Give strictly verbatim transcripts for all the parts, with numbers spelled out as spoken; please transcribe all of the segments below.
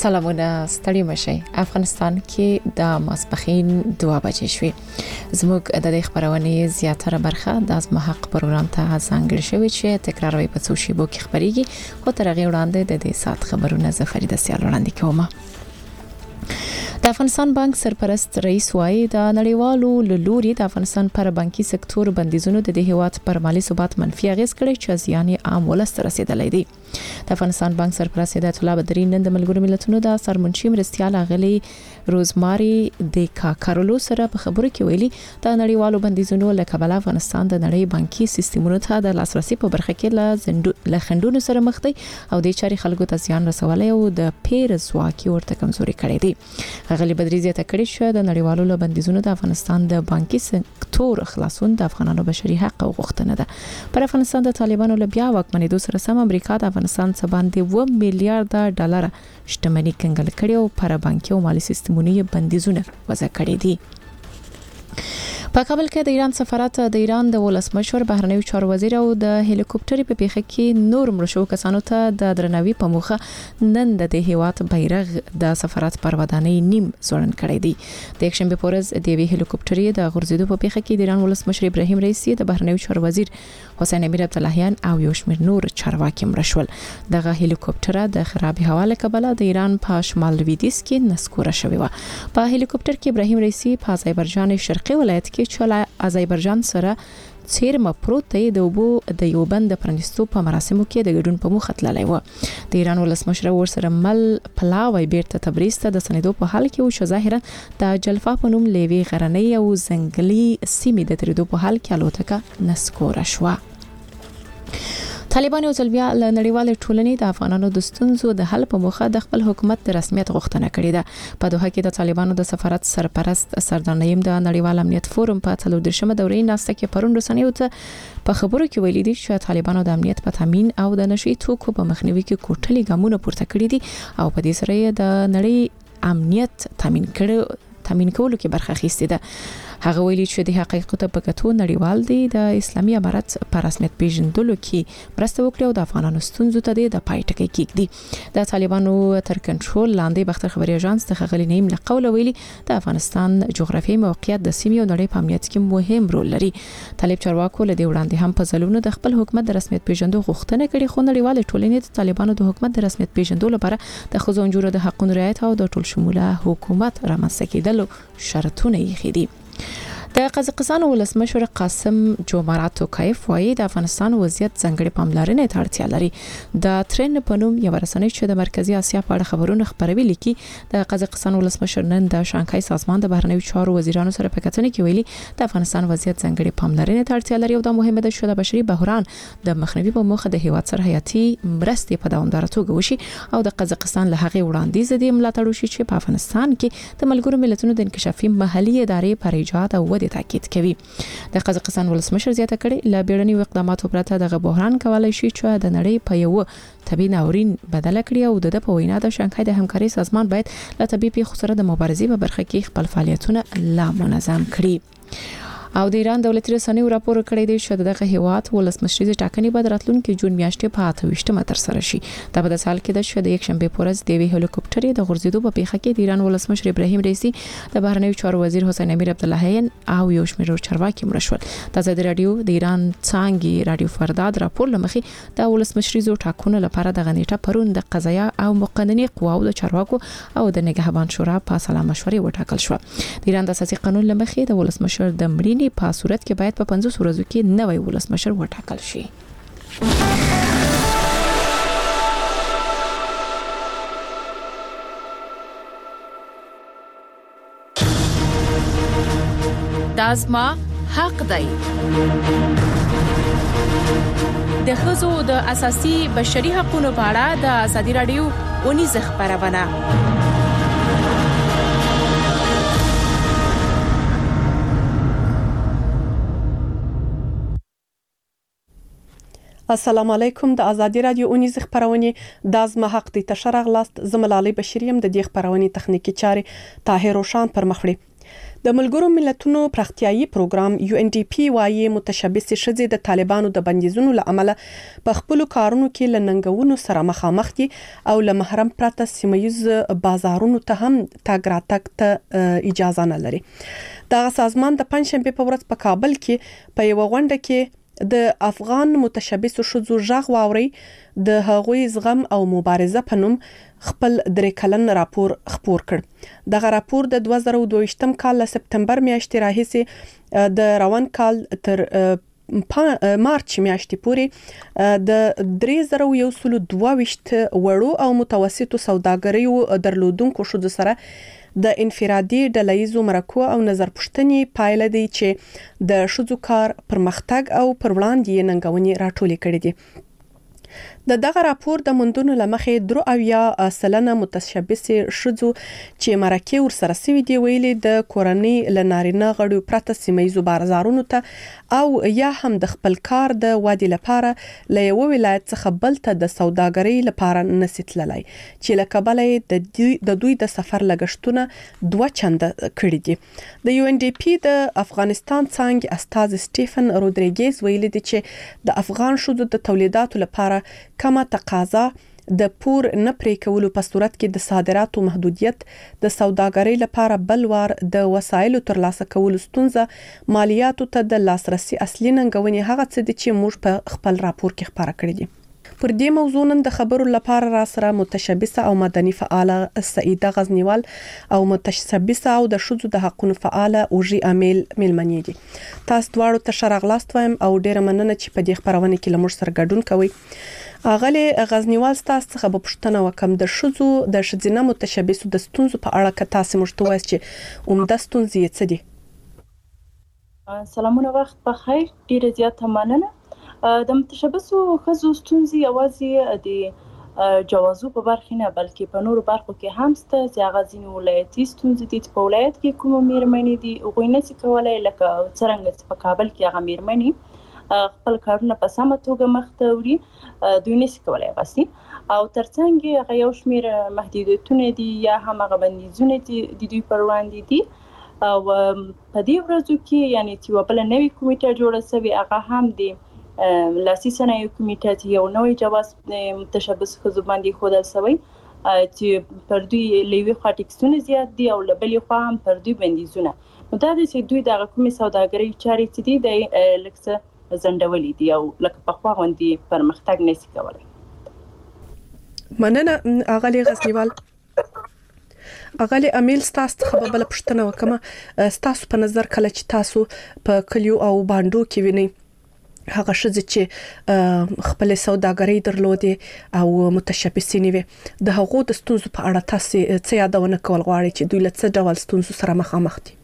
سلامونه ستړي مشي. افغانستان کې د ماسپخین دوه بجې شوې. زموږ د دې خبرونه زیاتره برخه د ازمه حق پروګرام ته ځانګړې شوې چې تکراروي په څو شیبو کې خبريږي. خو تر هغه وړاندې د دې سات خبرونه زفریده سیال وړاندې کوم. د افغانستان بانک سرپرست رئیس وايي د نړیوالو لوري د افغانستان پر بانکي سکتور بندیزونو د دې هیواد پر مالی ثبات منفي اغیز کړي چې ځان عام ولست رسیدلې دي. د افغانستان بانک سرپرست هدایت الله بدري نن د ملګرو ملتونو د سرمنشي مرستيال اغلي روزماري د کارولو سره په خبرو کې ویلي د نړیوالو بندیزونو له کبله افغانستان د نړۍ بانکي سیستمونو ته د لاسرسي په برخه کې له خندونو سره مخ دی او د چاري خلکو ته ځان رسولای او د پیر ځواکي ورته کمزوري کړي دي. غلي بدري زیاته کړي چې د نړیوالو له بندیزونو د افغانستان د بانکي سکتور خلاصون د افغانانو بشري حق او غوښتنه ده. پر افغانستان د طالبانو له بیا واکمنېدو سره سم امریکا د افغانستان څخه باندې و میلیارډ ډالر شتمنۍ کنګل کړي او پر بانکي او مالی سیستمونو بندیزونه وضع کړي دي. په کابل کې د ایران سفارت د ایران د ولسمشر بهرنیو چارو وزیر او د هلیکوپټر په پیښه کې نور مرشو کسانو ته د درناوي په موخه نن د دې هیواد بیرغ د سفارت پر ودانۍ نیم ځوړن کړی دی. د یک شنبه پورز د وی هلیکوپټر د غورځېدو په پیښه کې د ایران ولسمشر ابراهیم رئیسی د بهرنیو چارو وزیر حسین امیر عبداللهیان او یو شمېر نور چارواکي مرشول. دغه هلیکوپټر د خراب هوا له کبله د ایران په شمال لویدیځ کې نسکوره شوی و. په هلیکوپټر کې ابراهیم رئیسی په آذربایجان شرقي ولایت کې چې آذربایجان سره چیرمه پروت دی د وبو د یو بند پرانستو په مراسمو کې د ګډون په مخ تللی و. د ایران ولسمشر ورسره مل پلاوی بیرته تبریز ته د سندو په حال کې او چې ظاهرا د جلفا په نوم لیوی غرنۍ او زنګلي سیمې د تریدو په حال کې الوتکه نسکوره شوه. طالبان او ځلبیا له نړیوالې ټولنې د افغانانو د ستونزو د حل په موخه د خپل حکومت د رسمیت غوښتنه کړې ده. په دوحه کې د طالبانو د سفارت سرپرست سردار نعیم د نړیوال امنیت فورم په څلور درشمه دورې ناسته کې پرون رسنیو ته په خبرو کې ویلي دي چې طالبانو د امنیت په تامین او د نشي توکو په مخنیوي کې کوټلي ګامونه پورته کړی دي او په دې سره د نړۍ امنیت تامین کړي تامین کولو کې برخه اخیستې ده. هغه ویلي چې د حقیقت په کتو نړیوال دی د اسلامي امارت پر رسمیت پیژندلو کې مرسته وکړي او د افغانانو ستونزو ته د پای ټکی کېږدي. د طالبانو تر کنټرول لاندې بختر خبري اژانس د خغلی نیم له قوله ویلي د افغانستان جغرافیایي موقعیت د سیمې او نړۍ په امنیت کې مهم رول لري. طالب چارواکو له دې وړاندې هم په ځلونو د خپل حکومت د رسمیت پیژندو غوښتنه کړې خو نړیوال ټولنې د طالبانو د حکومت د رسمیت پیژندو لپاره د ښځو او نجونو د حقوقو رعایت او د ټول شموله حکومت رامنځته کېدلو شرطونه یې خېدي. د قزاقستان ولسمشر قاسم جومارات توکایف وايي د افغانستان وضعیت ځنګړې پاملرنې ته اړتیا لري. د ترن په نوم یو رسنۍ چې د مرکزی اسیا په اړه خبرونه خبروي لیکي د قزاقستان ولسمشر نن د شانګهای سازمان د بهرنیو چارو وزیرانو سره په کتنه کې ویلي د افغانستان وضعیت ځنګړې پاملرنې ته اړتیا لري او دا مهمه ده چې د بشري بحران د مخنیوي په موخه د هیواد سره حیاتي مرستې په دوامداره توګه وشي او د قزاقستان له هغې وړاندیز دي ملاتړ وشي چې په افغانستان کې د ملګرو ملتونو د انکشافي محلي ادارې پر ایجاد او ودې تاکید کوي. د قزاقستان ولسمشر زیاته کړي له بیړني اقداماتو پرته د بحران کولای شي چې د نړۍ په یو طبي ناورین بدل کړي او د په وینا د شانګهای د همکاري سازمان باید له طبي پیښو سره د مبارزې په برخه کې خپل فعالیتونه لا منظم کړي. او د ایران دولتي رسنیو راپور کړی دی چې دغه هیواد ولسمشریزه ټاکنې به راتلونکي جون میاشتې په اته ویشتمه تر سره شي. دا په داسې حال کې ده چې د یک شنبه پورز د وی هلیکوپټر د غورځېدو په پیښه کې د ایران ولسمشر ابراهیم رئیسی د بهرنیو چارو وزیر حسین امیر عبداللهیان او یو شمېر چارواکي مرشول. د ازادي رادیو د ایران څانګې رادیو فرداد راپور لمخې د ولسمشریزو ټاکنو لپاره د غنیټه پرون د قضایا او مقنني قواو د چارواکو او د نگهبان شورا په سلا مشورې وټاکل شو. د ایران د اساسي قانون لمخې د ولسمشر د مړینې په صورت کې باید په پنځوس ورځو کې نوی ولسمشر وټاکل شي. دازما حق دی. د ښځو د اساسي بشري حقوقو په اړه د ازادي رادیو اونیزه خبرونه. السلام علیکم. د ازادي رادیو اونیز خبرونه د ازمه حق د تشرغ لاست زملالي بشریم د دې خبرونه تخنیکی چاري طاهر روشان پر مخ وړي. د ملګرو ملتونو پراختیایي پروګرام یو ان ډي پی وايي متشبث شذې د طالبانو د بندیزونو لامل په خپل کارونو کې لننګونو سره مخامخ دي او له محرم پرته سیمایز بازارونو ته هم تاګ راتګ ته اجازه نه لري. دا سازمان د پنځشنبه په ورځ په کابل کې په یو غونډه کې د افغان متشبث شذو ژغ واوري د هغوی زغم او مبارزه په نوم خپل درې کلن راپور خپور کړ. دغه راپور د دوه زره دوه ویشتم کال له سپتمبر میاشتې راهیسې د روان کال تر مارچ میاشتې پورې د درې زره یو سل دوه ویشت وړو او متوسطو سوداګریو درلودونکو شذو سره د انفرادي ډلهیزو مرکو او نظر پوښتنې پایله دی چې د شذو کار پرمختګ او پر وړاندې ننګونې راټولې کړې دي. د دغه راپور د مندونو لمخې درو اویا سلنه متشبث شذو چې مرکه ور سره سوي دی ویلي د کورنۍ لنارینه غړو پرته سیمایزو بازارونو ته او یا هم د خپل کار د وادي لپاره له یو ولایت څخه بل ته د سوداګرۍ لپاره نسیتللای چې لکبلې د دوی د سفر لګښتونه دوه چنده کړي دي. د یو ان ډي پی د افغانستان څنګه استاد سټيفن رودریګز ویلي دی چې د افغان شذو د تولیداتو لپاره کمه تقاضا د پور نه پرې کولو په صورت کې د صادراتو محدودیت د سوداګرۍ لپاره بلوار د وسایلو ترلاسه کولو ستونزه مالیاتو ته د لاسرسي اصلي ننګونې هغه څه دي چې موږ په خپل راپور کې خبره کړې دي. پر دې موضوع نن د خبرو لپاره را سره متشبثه او مدني فعاله سعیده غزنیوال او متشبثه او د شذو د حقوقو فعاله اوجي امیل ملمنې دي. تاسو دواړو ته شرغلاست وایم او ډیره مننه چې په دې خبرونه کې لمر سره ګډون کوي. اغلی غزنیوال تاسو څخه په پښتنه وکم د شذو د شذینه متشبثو د ستونزو په اړه که تاسو مشته وایي چې عمده ستونزې څه دي؟ سلامونه، وخت بخیر. ډیره زیاته مننه. د متشبثو ښځو ستونزې یوازې د جوازو په برخه نه بلکې په نورو برخو کې هم شته چې هغه ځینې ولایتي ستونزې دي چې په ولایت کې کومه میرمنې دي هغوی نشي کولی لکه څرنګه چې په کابل کې هغه میرمنې خپل کارونه په سمه توګه مخته وړي دوی نشي کولی غسي او ترڅنګ هغه یو شمیر محدودیتونه دي یا هم هغه بندیزونه دي د دوی پر وړاندې دي او په دې ورځو کې یعنی چې یوه بله نوې کمیټه جوړه شوې هغه هم د لاسي صنایعو کمیټه چې یو نوی جواز متشبث ښځو باندې ایښودل شوی چې پر دوی له یوې خوا ټکسونه زیات دي او له بلې خوا هم پر دوی بندیزونه. نو دا دی چې دوی دغه کومې سوداګرۍ چارې چې دي د لږ څه زندولې دي او لکه پخوا غوندې پرمختګ نشي کولی. مننه اغلی غزنیوال. اغلی امیل ستاسو څخه بل پښتنه وکمه ستاسو په نظر کله چې تاسو په کلیو او باندو کې وینئ هغه شذې چې خپل سوداګرۍ درلودې او متشبثین وي د هغو د ستونزو په اړه تاسو څه یادونه کول غواړئ چې دوی له څه ډول ستونزو سره مخامخ دي؟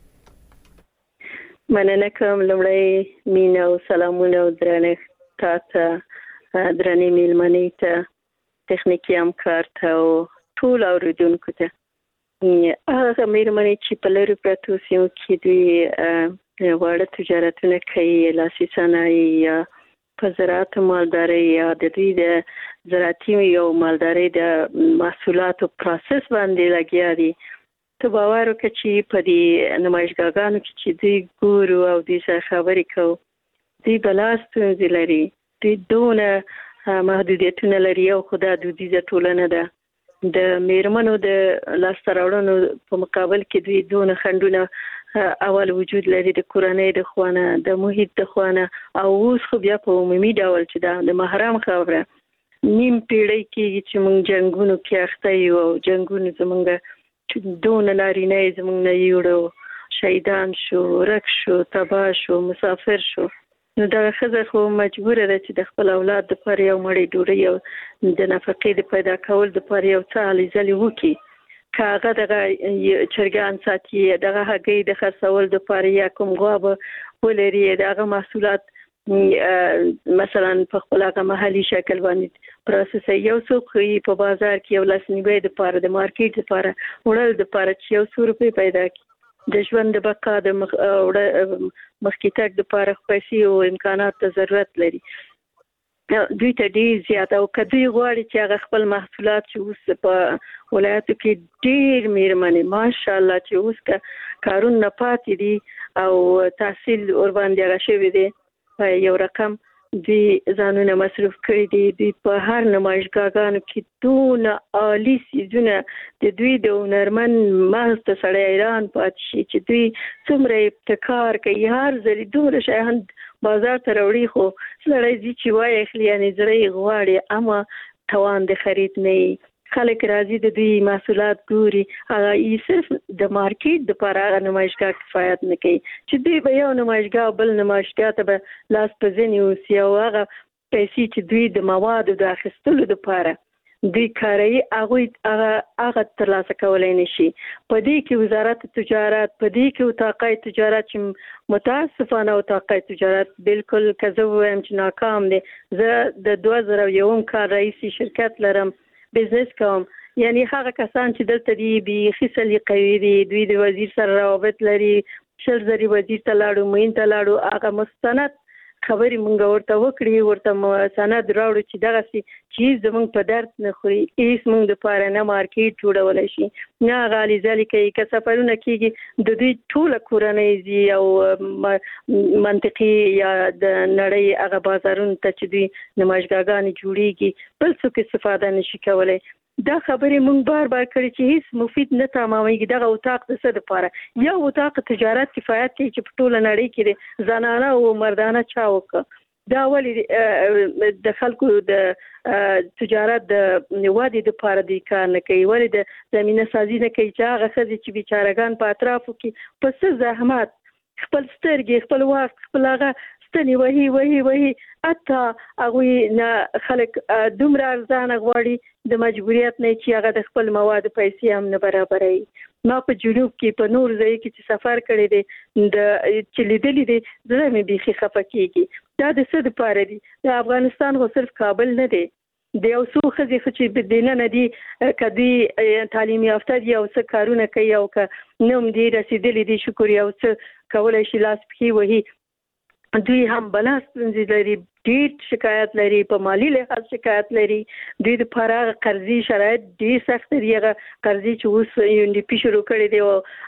مننه کوم. لومړی مینه او سلامونه او درنښت تاته، درنې میلمنې ته، تخنیکي همکار ته او ټول اوریدونکو ته. هغه میرمنې چې په لرې پرتو سیمو کې دوی واړه تجارتونه کوي، لاسي صنایع یا په زراعت مالدارۍ یا د دوی د زراعتي او مالدارۍ د محصولاتو پروسس باندې لګیا دي. ته باور وکړه چې په دې نمایشګاهانو کې چې دوی ګورو او دوی سره خبرې کوو دوی بلا ستونزې لري، دوی دونه محدودیتونه لري او خو دا دودیزه ټولنه ده. د میرمنو د لاسته راوړنو په مقابل کې دوی دونه خنډونه اول وجود لري د کورنۍ د خوانه، د محیط د خوانه او اوس خو بیا په عمومي ډول چې دا د محرم خبره نیم پیړۍ کې چې موږ جنګونو کې اخته یو او جنګونو زموږ دونه نارینه یې زموږ نه یوړو، شهیدان شو، ورک شو، تباه شو، مسافر شو. نو دغه ښځه خو مجبوره ده چې د خپل اولاد دپاره یو مړۍ ډوډۍ او د نفقې د پیدا کولو دپاره یو څه هلې ځلې وکړي. که هغه دغه چرګان ساتي، دغه هګۍ د خرڅولو دپاره یا کوم غوا به ولري، د هغه محصولات مثلا په خپل هغه محلي شکل باندې پروسس یو څوک په بازار کې یو لاس نیوی دپاره د مارکیټ دپاره وړل دپاره چې یو څو روپۍ پیدا کړي، د ژوند د بقا د مخکې تګ دپاره پیسې او امکانات ته ضرورت لري. دوی ته ډېر زیات او که دوی غواړي چې هغه خپل محصولات چې اوس په ولایتو کې ډېر میرمنې ماشاءالله چې اوس که کارون نه پاتې دي او تحصیل ور باندې غشوي دي په یو رقم دوی ځانونه مصرف کړي دي. دوی په هر نمایشګاهانو کې دونه عالی سیزونه د دوی د هنرمن مغز ته سړی حیران پاتې شي چې دوی څومره ابتکار کوي. هر ځل دومره شیان بازار ته راوړي خو سړی ځي چې وایي اخلي یعنې زړه غواړي اما توان د خرید نه وي. خلک راځي د دوی محصولات ګوري هغه یې صرف د مارکیټ د لپاره هغه نمایشګاه کفایت نه کوي چې دوی به یو نمایشګاه بل نمایشګاه ته به لاس په ځینې اوسي او هغه پیسې چې دوی د موادو د اخیستلو لپاره دوی کاروي هغه هغه ترلاسه کولی نه شي. په دې کې وزارت تجارت په دې کې وتاقای تجارت چې متاسفانه وتاقای تجارت بالکل که زه ووایم چې ناکام دی. زه د دوه زره یوم کال رئیسي شرکت لرم بزنس کوم یعنی هغه کسان چې دلته دی بیخي سلیقوي دي دوی د وزیر سره روابط لري شل زري وزیر ته لاړو مین ته لاړو هغه مستند خبرې مونږ ورته وکړي ورته سند راوړو چې دغه سي چیز زمونږ په درد نه خوري هیڅ مونږ د پاره نه مارکیټ جوړولی شي نه غالي ځلې کوي که سفرونه کېږي د دوی ټوله کورنۍ ځي او منطقي یا د نړۍ هغه بازارونو ته چې دوی نمایشګاهګانې جوړېږي بل څوک استفاده نشي کولی. دا خبرې مونږ بار بار کړي چې هیڅ مفید نه تمامېږي. دغه اتاق د څه دپاره یو اتاق تجارت کفایت کوي چې په ټوله نړۍ کې د زنانه او مردانه چا وکړه. دا ولې د خلکو د تجارت د ودې دپاره دوی کار نه کوي ولې د زمینه سازي نه کوي چې هغه ښځې چې بیچارهګان په اطرافو کې په څه زحمت خپل سترګې خپل وخت خپل هغه ستنې وهي وهي وهي حتی هغوی نه خلک دومره ارزانه غواړي د مجبوریت نه چې هغه د خپل موادو پیسې هم نه برابروي. ما په جنوب کې په نور ځای کې چې سفر کړی دی د چې لیدلی دی زړه مې بیخي خفه کېږي. دا د څه دپاره دي؟ د افغانستان خو صرف کابل نه دی د یو څو ښځې خو چې دننه دي که دوی تعلیم یافته دي او څه کارونه کوي او که نه هم دي رسېدلي دي شکر یو څه کولی شي لاس پښې وهي دوی هم بلا ستونزې لري ډېر شکایت لري په مالي لحاظ شکایت لري. دوی دپاره هغه قرضي شرایط ډېر سخت دي. هغه قرضې چې اوس یو ان ډي پي شروع کړی دی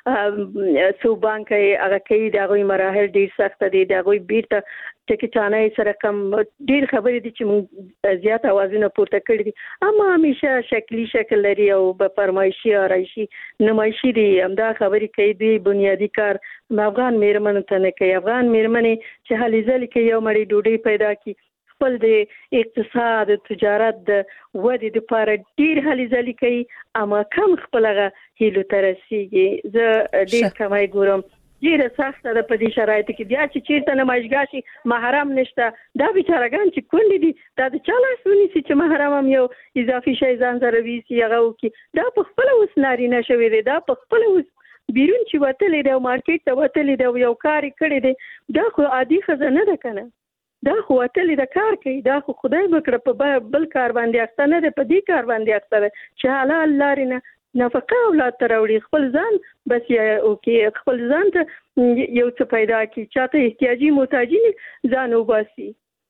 او څو بانک یې هغه کوي د هغوی مراحل ډېر سخته دي د هغوی بیرته ټکټانۍ سره کم ډېر خبرې دي چې موږ زیات اوازونه پورته کړي دي اما همیشه شکلي شکل لري او به فرمایشي آرایشي نمایشي دي. همدا خبرې کوي دوی بنیادي کار افغان میرمنو ته نه کوي. افغان میرمنې چې هلې ځلې کوي یو مړۍ ډوډۍ پیدا کړي خپل د اقتصاد تجارت د ودې دپاره ډېر هلې ځلې کوي اما کم خپل هغه هیلو ته رسېږي. زه ډېر کمی ګورم ډېره سخته ده په دې شرایطو کې. بیا چې چېرته نمایشګاه شي محرم نشته دا بیچارهګان چې کونډې دي دا د چا لاس ونیسي چې محرم هم یو اضافي شی ځان سره ویسي هغه وکړي. دا په خپله اوس نارینه شوی دی دا په خپله اوس بیرون چې وتلی دی او مارکیټ ته وتلی دی او یو کار یې کړی دی دا خو عادي ښځه نه ده که نه دا خو وتلی د کار کوي دا خو خدای وکړه په بل کار باندې اخته نه دی په دې کار باندې اخته ده چې حلال لارې نه نفقه اولاد ته راوړي خپل ځان بس یې وکړي خپل ځان ته یو څه پیدا کړي چاته احتیاجي محتاجي ځان وباسي.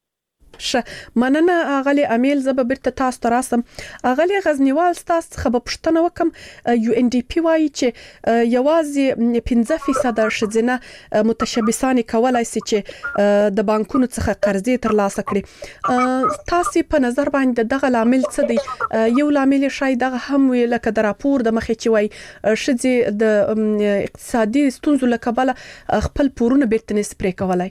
شه مننه اغلی امیل زب بیرته تاسو ته راسم. اغلی غزنیوال تاسو څخه به پوښتنه وکم یو ان ډي پی وايي چې یوازې پنځه فیصد ښځینه متشبثان کولای شي چې د بانکونو څخه قرضې ترلاسه کړي. تاسو په نظر باندې دغه لامل څه دی؟ یو لامل شاید دغه هم وي لکه د راپور د مخې چې وایي ښځې د اقتصادي ستونزو له کبله خپل پورونه بیرته نشي پرې کولای.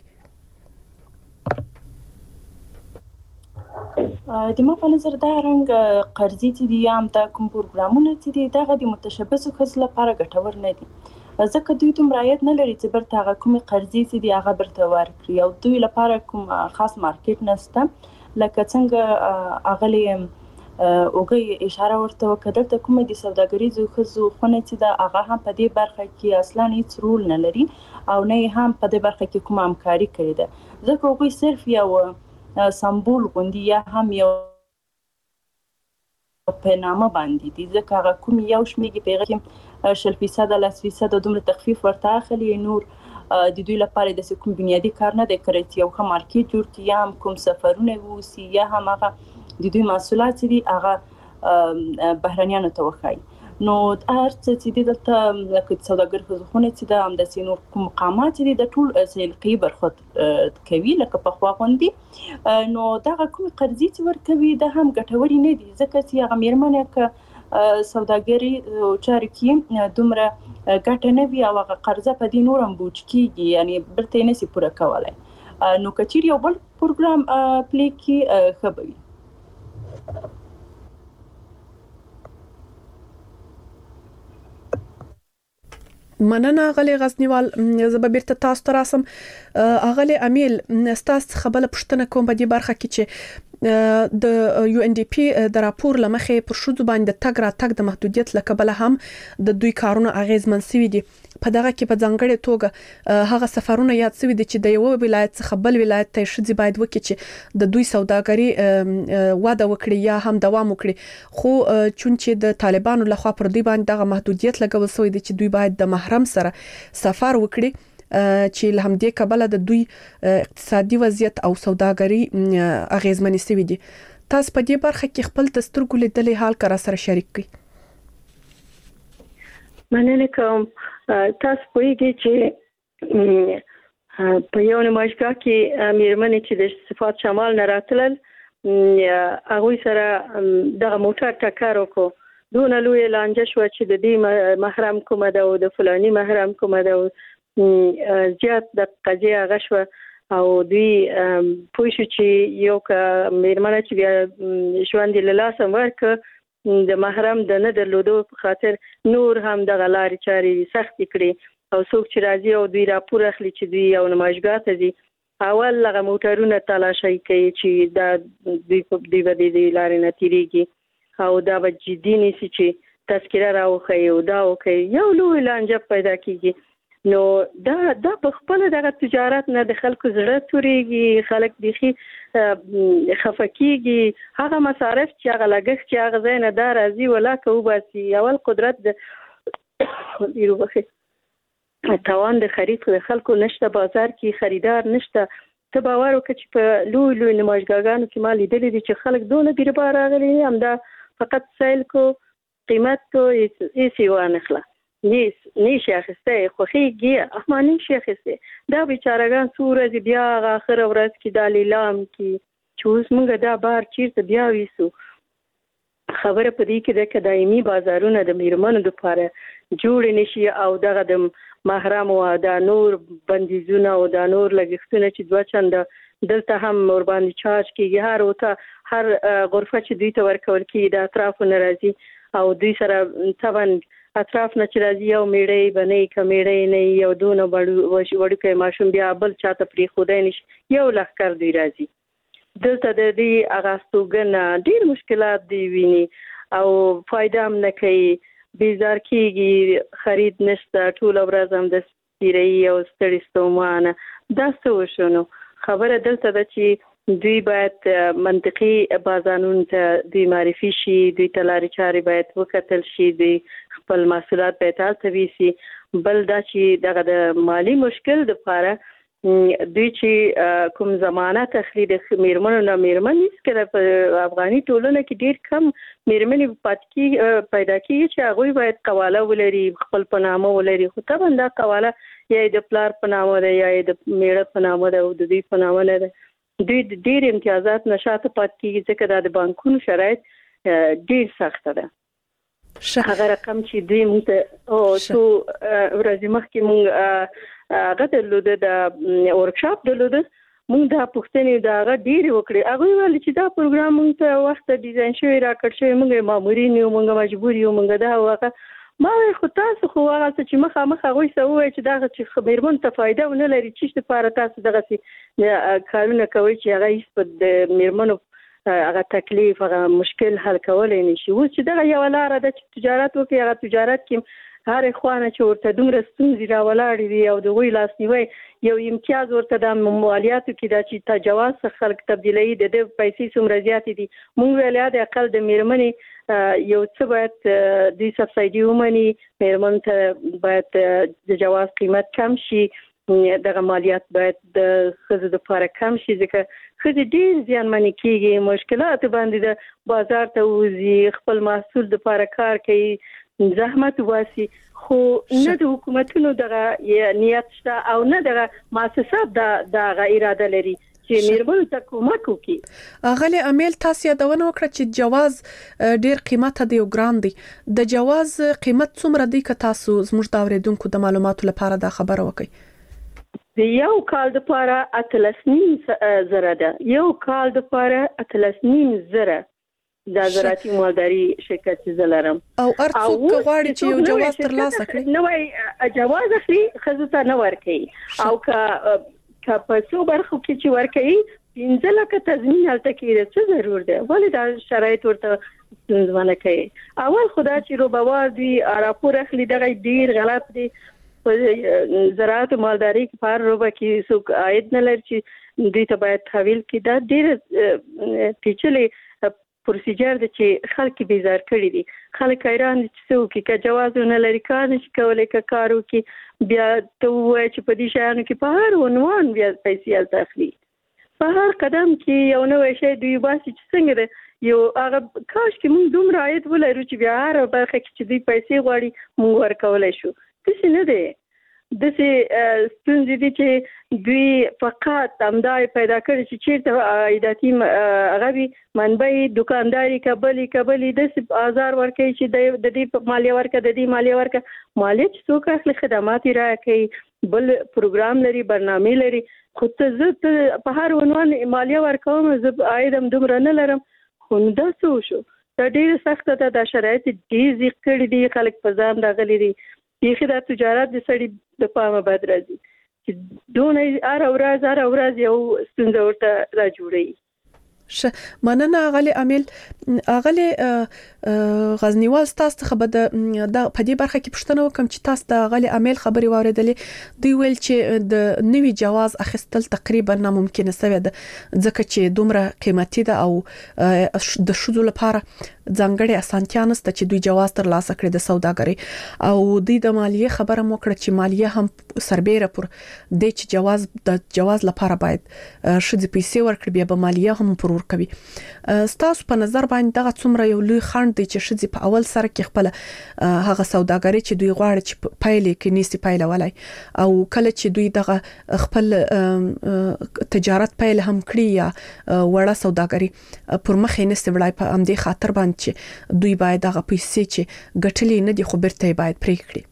د ما په نظر دا رنګ قرضې چې دي یا هم دا کوم پروګرامونه چې دي دغه د متشبثو ښځو لپاره ګټور نه دي ځکه دوی دومره عاید نه لري چې برته هغه کومې قرضې چې دي هغه برته ورکړي او دوی لپاره کوم خاص مارکیټ نشته لکه څنګه اغلی اوګه اشاره ورته وکړه دلته کومې د سوداګریزو ښځو خونه چې دا هغه هم په دې برخه کې اصلا هیڅ رول نه لري او نه هم په دې برخه کې کوم همکاري کړې ده ځکه هغوی صرف یو سمبول غوندي یا هم یو په نامه باندې دي ځکه هغه کوم یو شمېږي په هغه کې شل فیصد لس فیصد دومره تخفیف ورته اخلي نور د دوی لپاره د کوم بنیادي کار نه دی کړی چې یو ښه مارکیټ جوړ کړي یا هم کوم سفرونه ووسي یا هم هغه د دوی محصولات دي هغه بهرنیانو ته وښایي. نو هر څه چې دلته لکه سوداګر خزونه چې د هم د سینور کوم مقامات دي د ټول سیلقي برخت کوي لکه په خوا غوندي نو دا کوم قرضې چې ورکوي د هم ګټوري نه دي ځکه چې هغه میرمنه ک سوداګری چاري کې دومره ګټه نه وي او هغه قرضه په دې نورم بوج کیږي یعنی برته نه سي پوره کولای نو کچیر یو بل پروګرام پلی کی خبري مننه غلي غزنیوال زه به بیرته تاسو ته راسم اغلی امیل ستاسو خبره پښتنه کوم په دې برخه کې چې د یو ان ډي پی د راپور لمخې پر شوزو باندې تګ را تګ د محدودیت لکبل هم د دوی کارونه اغیزمن سوي دي په دغه کې په ځانګړي توګه هغه سفرونه یاد سوي دي چې د یو ولایت څخه بل ولایت ته شذ باید وکړي چې د دوی سوداګري واده وکړي یا هم دوام وکړي خو چونچې د طالبانو لخوا پر دوی باندې دغه محدودیت لګول سوی دي چې دوی باید د محرم سره سفر وکړي چې له همدې کبله د دوی اقتصادي وضعیت او سوداګري اغیزمنې سوي دي تاسو په دې برخه کې خپل دستورګو لیدلې حال کرا سره شریک کړئ مننه کوم تاسو پوهیږئ چې په یو نمایشګاه کې میرمنې چې د صفات شمال نه راتلل هغه سره دغه موټر ټکر وکړ دونه لوی لانجه شو چې د دې محرم کومه ده او د فلاني محرم کومه ده زیات د قضیه غشوه او دوی پوه شو چې یو که میرمنه چې بیا ژوند له لاسه ورکړه د محرم د نه درلودو په خاطر نور هم د غلاري چاري سخت کړي او څوک چې راځي او دوی راپور اخلي چې دوی یو نمایشګاه ته ځي اول لغه موټرونه تلاشي کوي چې دا دوی په دې باندې د لارې نه تیریږي او دا به جدي نیسي چې تذکره راوخی او دا وکي یو لوی لانجه پیدا کیږي نو دا دا په خپل دغه تجارت نه د خلکو زړه توريږي خلک بيخي خفقيږي هغه مصارف چې هغه لګښت چې هغه زینه دا راځي ولا کوباسي اول قدرت د دیرو بخې توان د خرید د خلکو نشته بازار کې خریدار نشته ته باور وکړه چې په لوی لوی نمایشګاهانو کې مال لیدلې دي چې خلک دونه بیربار راغلي هم دا فقط سیل کو قیمت کو هیڅ وانه خلا نیس نیش اخسته خوخیږي احماني شیخسته دا بیچارهګان سورې بیا اخر ورځ کې د لیلام کې چوس موږ دا بار چیرته بیا وېسو خبره پدې کې د کدایمي بازارونو د میرمنو لپاره جوړ نشي او دغه د محرم او د نور بندیزونه او د نور لګښتونه چې دوه چنده دلته هم ور باندې چارج کیږي هر وته هر غرفه چې دوی ته ورکول کیږي د اطرافو ناراضي او دوی سره طبعا اطراف نه چې راځي یو میړی بنې کمیړی نه یو دونه وړو وړو کې ماشوم بیا بل چاته پری خدای نشي یو لخر دی راځي دلته د دې اغاستوګن ډیر مشکلات دی ویني او فائدہ هم نه کوي بیزار کیږي خرید نشته ټول ورځ هم د سپیری او ستړي ستومانه دا څه وشونو خبره دلته د چې دوی باید منطقي بازارونو ته دوی معرفي شي دوی تلاري چاري باید وکتل شي دوی خپل محصولات باید تاسو ویسي بل دا چې دغه د مالی مشکل د لپاره دوی چې کوم زمانہ تخلید میرمنو نه میرمنې کله په افغاني ټولنه کې ډیر کم میرمنې پاتکی پیدا کیږي چې هغه باید قواله ولري خپل پنامه ولري خو طبعا دا قواله یا د پلار پنامه ده یا د میړه پنامه ده او د دې پنامه نه ده دوی ډیر امتیازات نشاته پات کیږي ځکه دا د بانکونو شرایط ډیر سخت ده هغه رقم چې دوی موږ او څو ورځې مخکې موږ هغه درلوده د ورکشاپ درلوده موږ دا پوښتنې دا هغه ډیر وکړي هغه ویل چې دا پروګرام موږ ته وخت ډیزاین شوی راکړ شوی موږ مامورین یو موږ مجبور یو موږ دا هغه ما خو تاسو خو هغه چې مخه مخه غوي سوي چې دا چې خبرمن ته فائدہ ونه لري چې لپاره تاسو دغه سي کارونه کوي چې هغه هیڅ د میرمنو هغه تکلیف هغه مشکل حل کولای نشي و چې دغه یو لار ده چې تجارت وکړي هغه تجارت کې هر خوانه چې ورته دومره ستونزې راولاړې دي او د وی لاس نیوي یو امتیاز ورته د مالیاتو کې دا چې تجاوز خلک تبدیلي د دې پیسې څومره زیات دي مونږ ویل د اقل د میرمنې یو څه باید د سبسایډي ومني میرمن ته باید د جواز قیمت کم شي دغه مالیات باید د خزو د لپاره کم شي ځکه خزو ډیر زیانمن کیږي مشکلات باندې د بازار ته وځي خپل محصول د لپاره کار کوي زحمت واسي خو نه د حکومتونو دغه نیت شته او نه دغه مؤسسات د اراده لري چې میرمنو ته کومک وکړي. غلي امیل تاسو یادونه وکړه چې جواز ډیر قیمت دی او ګران دی. د جواز قیمت څومره دی که تاسو زموږ د اوریدونکو د معلوماتو لپاره دا خبره وکړئ؟ د یو کال د لپاره اتلس نیم زره ده. یو کال د لپاره اتلس نیم زره د زراعتي مالداري شرکت زلرم. او ارڅوک غواړي چې یو جواز ترلاسه کړي نو جواز اخلي خزه ته نه ورکي او که که په څو برخو کې چې ورکړي پنځه لکه تضمین هلته کې څه ضرور دی ولې دا شرایط ورته ځوانه کوي. اول خدا چې روبوار دی راپور اخلي دغه ډیر غلط دی. په زراعت مالداري کې پر روبه کې څوک عاید نه لري چې دوی ته باید تحویل کړي. دا ډیر پیچلې پروسیجر دی چې خلک بیزار کړي دي. خلک حیران دي چې څوک کې جواز نه لري کار نشي کولای که کارو کې بیا ته وای چې په دې شانو کې په هر عنوان بیا پیسې ال تخلي په هر قدم کې یو نوې شی دی باسي چې څنګه ده یو هغه کاش کې موږ دومره عاید ولرو چې بیا هر برخه کې چې دوی پیسې غواړي موږ ورکولای شو. څه نه دی دسه ستونزې دي چې دوی فقط امدای پیدا کړي چې چیرته عایداتي غوي منبع دکانداري کبلي کبلي د بازار ورکي چې د دې مالیه ورکه د دې مالیه ورکه مالیه چې څوک اخلي خدمات راکړي بل پروګرام لري برنامه لري خو ته زه په هر عنوان مالیه ورکوم زه عاید هم دومره نه لرم. خو دا څه شو دا ډیر سخت ده. د شرایط ډیر زیات کړي دي خلک په ځان راغلي دي. یخي د تجارت د سړي د پامه بد راځي چې دونه هر ورځ هر ورځ یو ستونزه ورته را جوړي. ش مننه غلي امیل. غلي غزنیوال تاسو ته به د په دې برخه کې پوښتنه وکم چې تاسو د غلي امیل خبري واردلې دوی ویل چې د نوي جواز اخیستل تقریبا ناممکن سوی ده ځکه چې دومره قیمتي ده او د شذو لپاره ځانګړي اسانتیا نشته چې دوی جواز ترلاسه کړي د سوداګرۍ او دوی د مالیه خبره مو کړه چې مالیه هم سربېره پر د چې جواز د جواز لپاره باید شذ پیسې ورکړي بیا به مالیه هم پر ورکوي. ستاسو په نظر باندې دغه څومره یو لوی خنډ دی چې شذ په اول سره کې خپل هغه سوداګرۍ چې دوی غواړي چې پایلې کې نيسي پایله ولای او کله چې دوی دغه خپل تجارت پایل هم کړی یا وړه سوداګرۍ پر مخې نيسي ولای په ام دې خاطر باندې چې دوی باید هغه پیسې چې ګټلې نه دي خو برته باید پرې کړي.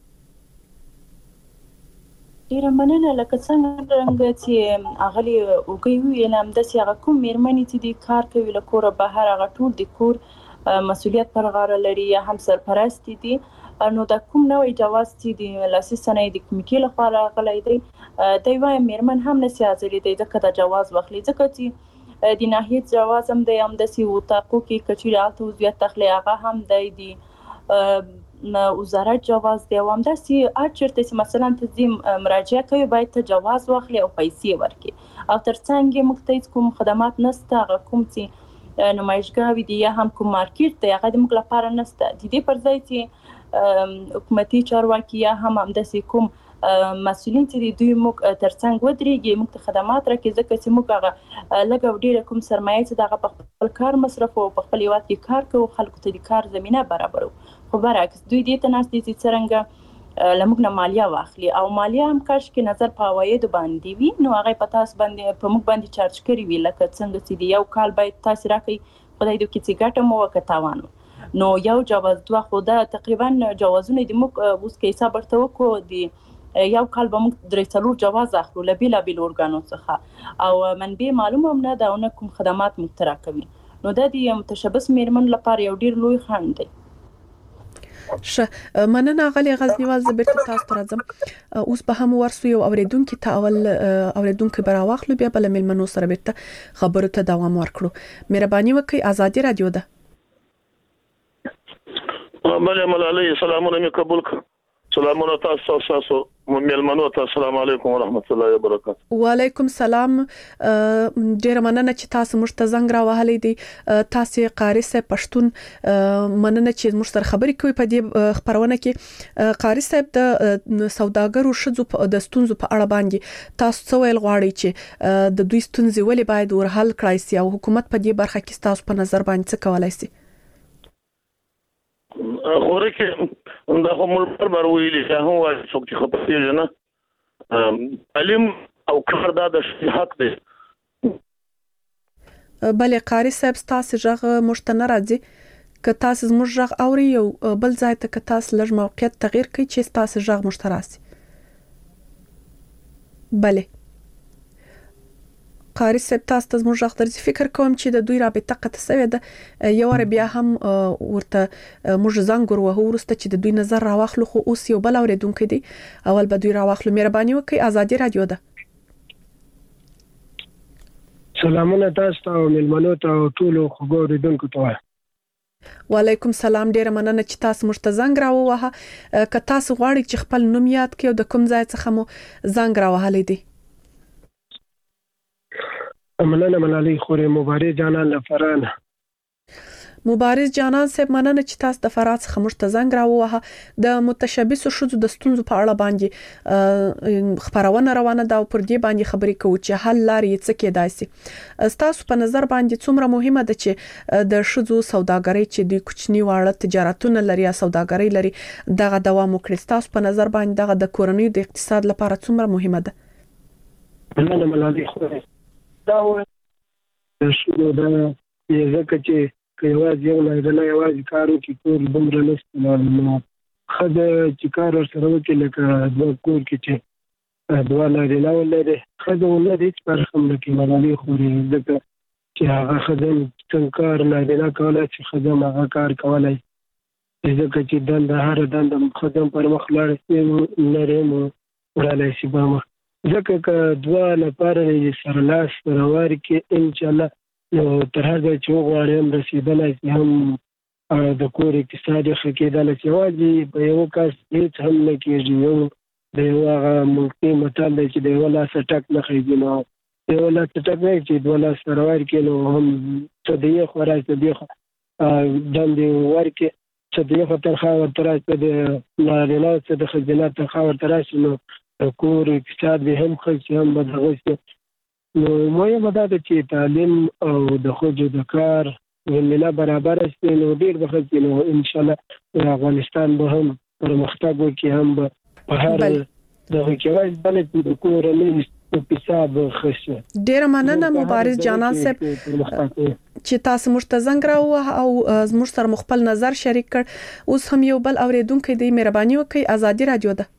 ډیره مننه لکه څنګه څنګه چې اغلی وګي ویل هم د سیاغه کوم میرمنې چې د کار کوي له کور بهر هغه ټول د کور مسؤلیت پر غاړه لري یا هم سرپرست دي نو د کوم نوې جواز چې د لاسي سنې د کمیټې لپاره غلې دی دوی وايي میرمن هم نه سیاسي دي ځکه د جواز واخلي ځکه چې د ناحیه جواز هم د هم د سی وتاقو کې کچې راته وضعیت تخلی هغه هم د دي وزارت جواز دی او هم د سی اچرته چې مثلا تنظیم مراجعه کوي باید ته جواز واخلي او پیسې ورکړي او ترڅنګ مختلف کوم خدمات نشته کوم چې نمایشګاوي دي یا هم کوم مارکیټ دی هغه د موږ لپاره نشته. د دې پر ځای چې حکومتي چارواکي یا هم هم د سی کوم مسؤلین چې دوی موږ ترڅنګ ودرېږي موږ خدمات راکړي ځکه چې موږ هغه لګو ډیره کوم سرمایه چې دغه په خپل کار مصرف او په خپل وخت کې کار کوي خلکو ته د کار زمينه برابرو. خو برعکس دوی دې ته ناس دي چې څنګه لمغه مالیه واخلي او مالیه هم کاش کې نظر په عواید باندې وي نو هغه په تاسو باندې په موږ باندې چارج کړی وی لکه څنګه چې یو کال باید تاسو راکړي خدای دې کې چې ګټه مو وکټاوانو نو یو جواز دوه خو دا تقریبا جوازونه د موږ اوس کې حساب ورته وکړو دی یو کال به موږ درې څلور جواز اخلو لبیلا بیل اورګانو څخه او منبع معلومه نه دا نه کوم خدمات مخترع کوي نو دا د متشبث میرمن لپاره یو ډیر لوی خنډ دی. ش مننه غلي غزنیوال زبرت تاسو ته راځم اوس به هم ورسو یو اوریدونکو ته اول اوریدونکو برا واخلو بیا بل ملمنو سره بیرته خبرو ته دوام ورکړو. مهرباني وکړئ ازادي رادیو ده. بله ملالي سلامونه مې قبول کړ. سلامونه تاسو تاسو ملمنو ته السلام علیکم ورحمت الله وبرکاته. وعلیکم السلام. ډیر مننه چې تاسو موږ ته زنګ را وهلې دي. تاسو قاری صاحب پښتون مننه چې موږ سره خبرې کوي په دې خبرونه کې. قاری صاحب د سوداګرو شذو د ستونزو په اړه باندې تاسو څه ویل غواړئ چې د دوی ستونزې ولې باید ورحل کړای شي او حکومت په دې برخه کې تاسو په نظر باندې څه کولای شي؟ خوره کې دا هم پر ویلي چې هو څوک چې خپل نه علم او کار دا د حق دی. بلې قاری صاحب تاسو ژغ مشتنه راځي که تاسو زموږ ژغ اوري یو بل ځای ته که تاسو لږ موقعیت تغییر کړئ چې تاسو ژغ مشتراسي. بلې قاری صاحب تاسو ته زموږ ژغ درځي. فکر کوم چې د دوی رابطه قطع شوې ده. یو ور بیا هم ورته موږ زنګ ورو ورسته چې د دوی نظر راوخلو خو اوس یو بل اوریدونکو دی اول به دوی راوخلو. مهرباني وکړئ ازادي رادیو ده. سلامونه تاسو ته ملمنو ته ټولو خوږو اوریدونکو ته. وعلیکم سلام. ډیره مننه چې تاسو موږ ته زنګ راووهه. که تاسو غواړئ چې خپل نوم یاد کړئ او د کوم ځای څخه مو زنګ راوهلی دی. مننه ملالي خوري مبارز جانان لفرانه. مبارز جانان صاحب مننه چې تاسو د فرات څخه موږ ته زنګ راووهه. د متشبثو شذو د ستونزو په اړه باندې خبرونه روانه ده او پر دې باندې خبرې کوو چې حل لارې څه کېدای شي. تاسو په نظر باندې څومره مهمه ده چې د شذو سوداګرۍ چې د کوچنی واړه تجارتونه لري یا سوداګرۍ لري دغه دوام وکړي؟ تاسو په نظر باندې دغه د کورنۍ د اقتصاد لپاره څومره مهمه ده؟ مننه ملالي خوري. دا و شنو دا یزکه چې کایواز یو نه نه یواز کارو کې کور دومره نشته نو خدای چې کار سره وکړي لکه د کور کې چې دوه لري نه ولري خدای ولري چې پر کوم کې ملالي خوري ځکه چې هغه خدای څنګه کار نه نه کولای چې خدای هغه کار کولای ځکه چې دند هر دند خدای پر مخ لاړ لري مو ورالای شي به ځکه که دوه لپاره سره لاس راوړ کې ان شاء الله نو تر هغه چې وغواړي هم رسیدلای شي هم د کور اقتصاد ښه کېدلی شي. یوازې په یو کس هېڅ هم نه کېږي. یو د یو هغه ملکي متل دی چې د یوه لاسه ټک نه خېږي نو د یوه لاسه ټک نه چې دوه لاسه راورکړي نو هم څه د یخ ورځ د یخ دندې ورکړي څه د یخ تنخوا ورته راشي د نارینه څه د ښځینه تنخوا ورته راشي نو د کور اقتصاد به هم ښه شي هم به دغه شي. نو مهمه دا ده چې تعلیم او د ښځو د کار زمینه برابره شي نو ډېر به ښه شي. نو انشاءالله افغانستان به هم پرمختګ وکړي هم به په هر دغه کې وایي بلې چې د کورنۍ اقتصاد ښه شي. ډېره مننه مبارز جانان صاحب چې تاسو موږ ته زنګ راووهه او زموږ سره مو خپل نظر شریک کړ. اوس هم یو بل اوریدونکی دی. مهرباني وکړئ ازادي رادیو ده.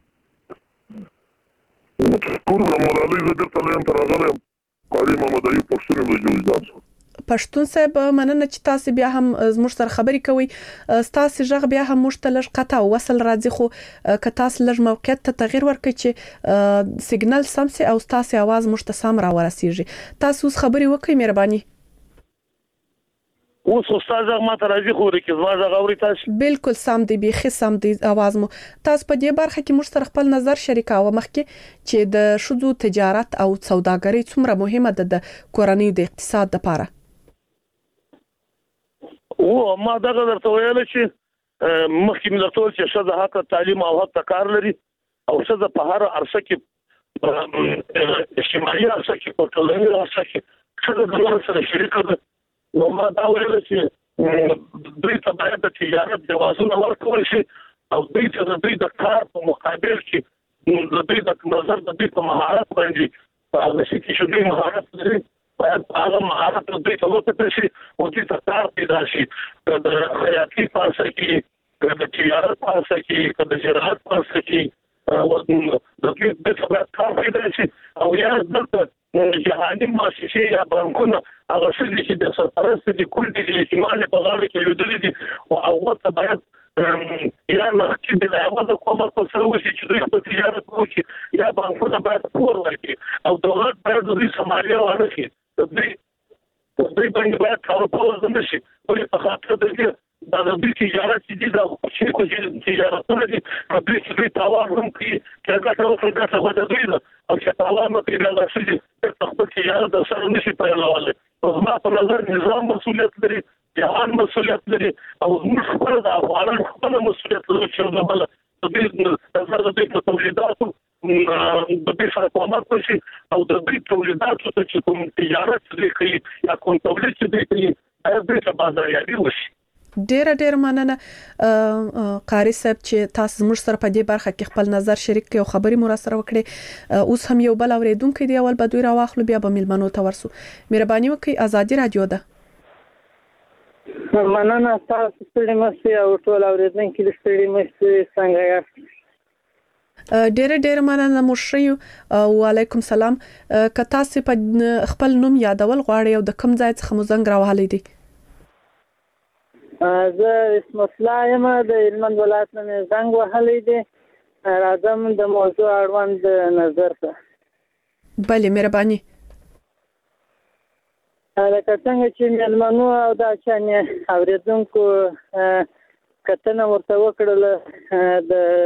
ټول ملالي زه درته لایم تر راغلم قاری محمد ایوب پښتون د جوړجان پښتون صاحب مننه چې تاسو بیا هم زموږ سره خبرې کوي. تاسو ژغ بیا هم موږ ته لږ قطع وصل راځي خو که تاسو لږ موقعیت ته تغییر ورکړئ چې سیګنال سم سي او تاسو आवाज موږ ته سم را ورسیږي. تاسو اوس خبرې وکړئ مهرباني. اوس استاد ما ته راځي خو ورکه زما ژغ اوري تاسو؟ بالکل سم دی بيخي سم دی आवाज مو. تاسو په دې برخه کې موږ سره خپل نظر شریکاوه مخکې چې د شذو تجارت او سوداګرۍ څومره مهمه ده د کورنۍ د اقتصاد لپاره. او ما دغه درته ویل چې مخکې مې درته ویل چې شذ حق تعلیم او حق کار لري او شذ په هر عرصه کې اجتماعي عرصه کې په ټولنیز عرصه کې شذ د نور سره شریک ده. نو ما دا ویل چې دوی ته باید د تجارت جوازونه ورکول شي او دوی ته د دوی د کار په مقابل کې د دوی د نظر د دوی په مهارت باندې په هغه شي چې دوی مهارت لري باید هغه مهارت د دوی ته وکړل شي او دوی ته کار پیدا شي. د خیاطۍ په عرصه کې د تجارت په عرصه کې د زراعت په عرصه کې د دوی د کار پیدا شي او یا دلته جهاني مؤسسې یا بانکونه هغه څه چې د سرپرست دي کول دي چې اجتماعي په غاړه کې لیدل دي او هغه ته باید یا مخکې د هغه کومه په سره وشي چې دوی په تجارت وکړي یا بانکونه باید پور ورکړي او دولت باید د دې سمالي ورکړي. دوی دوی باندې باید کار په وزن شي او په خاطر د دې دا د دې تجارت چې دا چې کوم تجارتونه دي په دې کې تاوان هم کوي چې هغه ټول څه څه د دوی او چې تاوان نه کوي دا څه چې خپل تجارت د سره نشي پیلولی. او ما په نظر نظام مسؤلیت لري جهان مسؤلیت لري او موږ خپل د افغانانو خپل مسؤلیت لري چې د بل د دې د سره د دې تولیداتو د دې سره کومک وشي او د دې تولیداتو ته چې کوم تجارت لري یا کوم تولید چې دی هغه د بازاریابي وشي. ډیر ډیر مننه قاری صاحب چې تاسو موږ سره په دې برخه کې خپل نظر شریک کړئ او خبري مو سره وکړي. اوس هم یو بل اوریدونکو دی اول به دوی راواخلو بیا به ملمنو ته ورسو. مهرباني وکړئ ازادي رادیو ده. مننه تاسو ستړي مشه او ټول اوریدونکو د ستړي مشه څنګه یاست؟ ډیر ډیر مننه مشري او علیکم سلام. که تاسو په خپل نوم یادول غواړئ او د کوم ځای څخه مو زنګ راوهلی دی؟ زه اسم الله یم د هلمند ولایت نه زنګ وهلی دی. راځم د موضوع اړوند نظر ته. بله مهرباني. لکه څنګه چې مېلمنو او دا چانې اورېدونکو کتنه ورته وکړله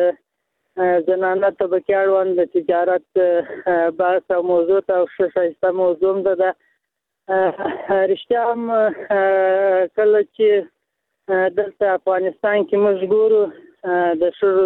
د زنانه طبقې اړوند د تجارت بحث او موضوع ته او ښه ښایسته موضوع هم ده. رښتیا هم کله چې دلته افغانستان کې موږ ګورو د ښځو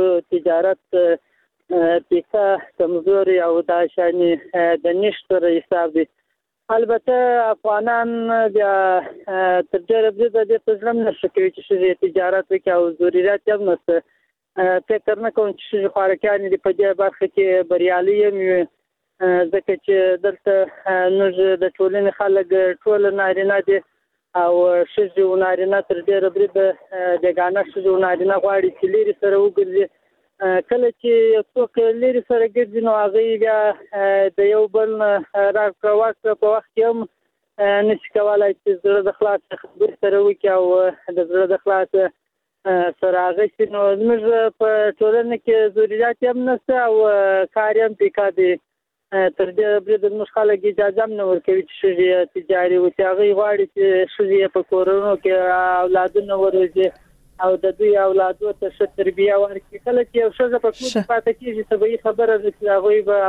تجارت پیسه کمزوري او دا شانې د نشت سره حساب دی. البته افغانان بیا تر ډېره بریده دې ته زړه نه ښه کوي چې ښځې تجارت وکړي او ضرورت هم نشته. فکر نه کوم چې ښځې خوارکیانې دي په دې برخه کې بریالي هم وي، ځکه چې دلته موږ د ټولنې خلک ټول نارینه دي او ښځې او نارینه تر ډېره بریده بېګانه ښځې او نارینه غواړي چې لرې سره وګرځي. کله چې یو څوک لرې سره ګرځي نو هغوی بیا د یو بل نه راکړه ورکړه په وخت کې هم نشي کولی چې زړه د خلاصه خبرې سره وکړي او د زړه د خلاصه سره هغه شي. نو زموږ په ټولنه کې ضرورت هم نشته او کار هم پیکا دی. تر دې بریده زموږ خلک اجازه هم نه ورکوي چې ښځې تجاري وکړي. هغوی غواړي چې ښځې په کورونو کې اولادونه وروزي او د دوی اولادو ته ښه تربیه ورکړي. کله چې یو ښځه په کور کې پاتې کېږي طبیعي خبره ده چې هغوی به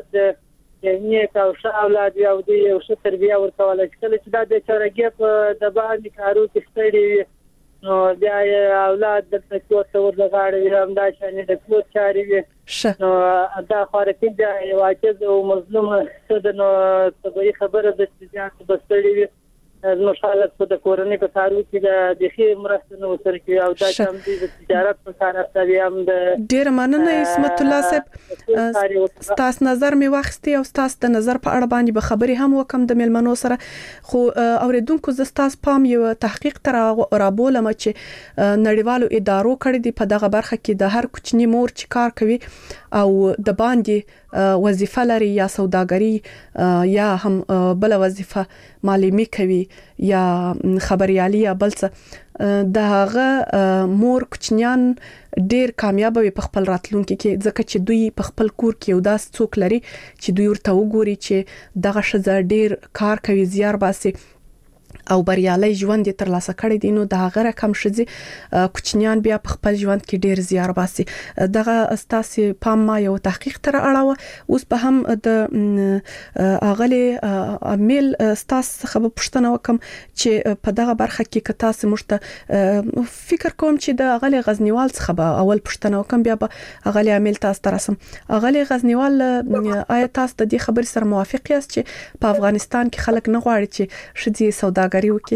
ازاد نیک او ښه اولاد وي او دوی یو ښه تربیه ورکولی شي. کله چې دا بېچارهګي په د باندې کارو کې ستړي وي نو بیا یې اولاد دلته کور ته ورلغاړه وي، همدا شانې د کور چارې وي. نو دا خوارکي بیا یو عاجز او مظلومه ښه ده. نو طبیعي خبره ده چې زیات به ستړي وي. زموږ خلک په د کورنۍ په کارو کې د بیخي مرسته نه ورسره کوي او دا چې هم دوی د تجارت په کار اخته وي هم د ډېره مننه عصمت الله صاحب. ستاسو نظر مې واخیستی او ستاسو د نظر په اړه باندې به خبرې هم وکم د مېلمنو سره. خو اوریدونکو زه ستاسو پام یو تحقیق تر رابولم چې نړیوالو ادارو کړی دی په دغه برخه کې د هر کوچنی مور چې کار کوي او د باندې وظیفه لري یا سوداګری یا هم بل وظیفه معلمي کوي یا خبريالي یا بل څه، د هغه مور کوچنیان ډیر کامیاب وي په خپل راتلونکي کې ځکه چې دوی په خپل کور کې یو داس څوک لري چې دوی ورته وګوري چې دغه ښځه ډیر کار کوي، زیار باسي او بریالي ژوند تر لاسه کړی دي. نو د هغه رقم شځي کوچنیان بیا په خپل ژوند کې ډیر زیار باسي. دغه استاسي پام ما یو تحقیق تر اړه اوس به هم د اغلی امیل استاس خبر پښتنه وکم چې په دغه برخه کې کتا سه مشته فکر کوم چې د اغلی غزنیوال څخه به اول پښتنه وکم بیا به اغلی امیل تاسو ترسم. اغلی غزنیوال آیا تاسو د دې خبر سره موافق یاست چې په افغانستان کې خلک نه غواړي چې شځي سوداګر وکي؟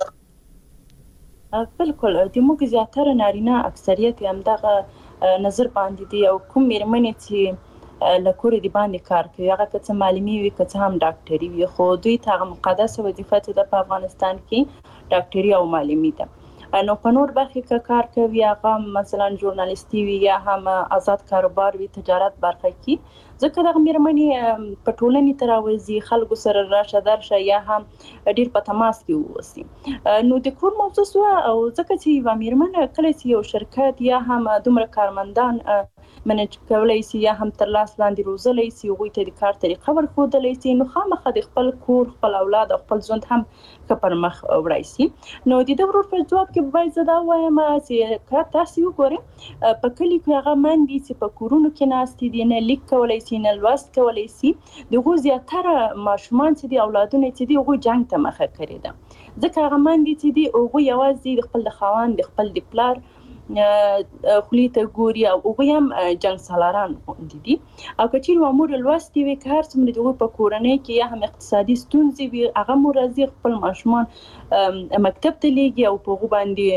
بالکل د موږ زیاتره نارینه اکثریت هم دغه نظر باندې دي او کوم مېرمنې چې لکور دي باندې کار کوي هغه که معلمي وي که هم ډاکټري وي خو دوی ته مقدسه وظیفه ده په افغانستان کې ډاکټري او معلمي ده. نو په نور برخه کې کار کوي هغه مثلا ژورنالیستي وي یا هم آزاد کاروبار وي تجارت برخه کې ځکه دغه مېرمنې په ټولنې تراوزي خلکو سره راشه درشه یا هم ډیر په تماس کې ووسی. نو د کور موضوع سو او ځکه چې یو مېرمنه کله چې یو شرکت یا هم دومره کارمندان منیج کولای شي یا هم تر لاس لاندې روزلای شي او ته د کار طریقه ورخودلای شي نو خامخا د خپل کور خپل اولاد او خپل ژوند هم کپر مخ وړای شي. نو د دې ورور په جواب کې باید زدا وایم چې کا تاسو وګورئ په کلی کې هغه مندي چې په کورونو کې ناستي دي نه لیک کولای شي نه لوست کولای شي دغه زیاتره ماشومان چې دی اولادونه چې دی هغه جنگ ته مخه کړی ده ځکه هغه مندي چې دی هغه یوازې د خپل خاوند د خپل د پلار خلیته ګوري او هغه هم جنگ سالاران دي او کچیر و امور لوستي وي کار څومره دغه په کورنۍ کې یا هم اقتصادي ستونزې وي هغه مرزي خپل ماشومان مکتب ته لیږي او په هغه باندې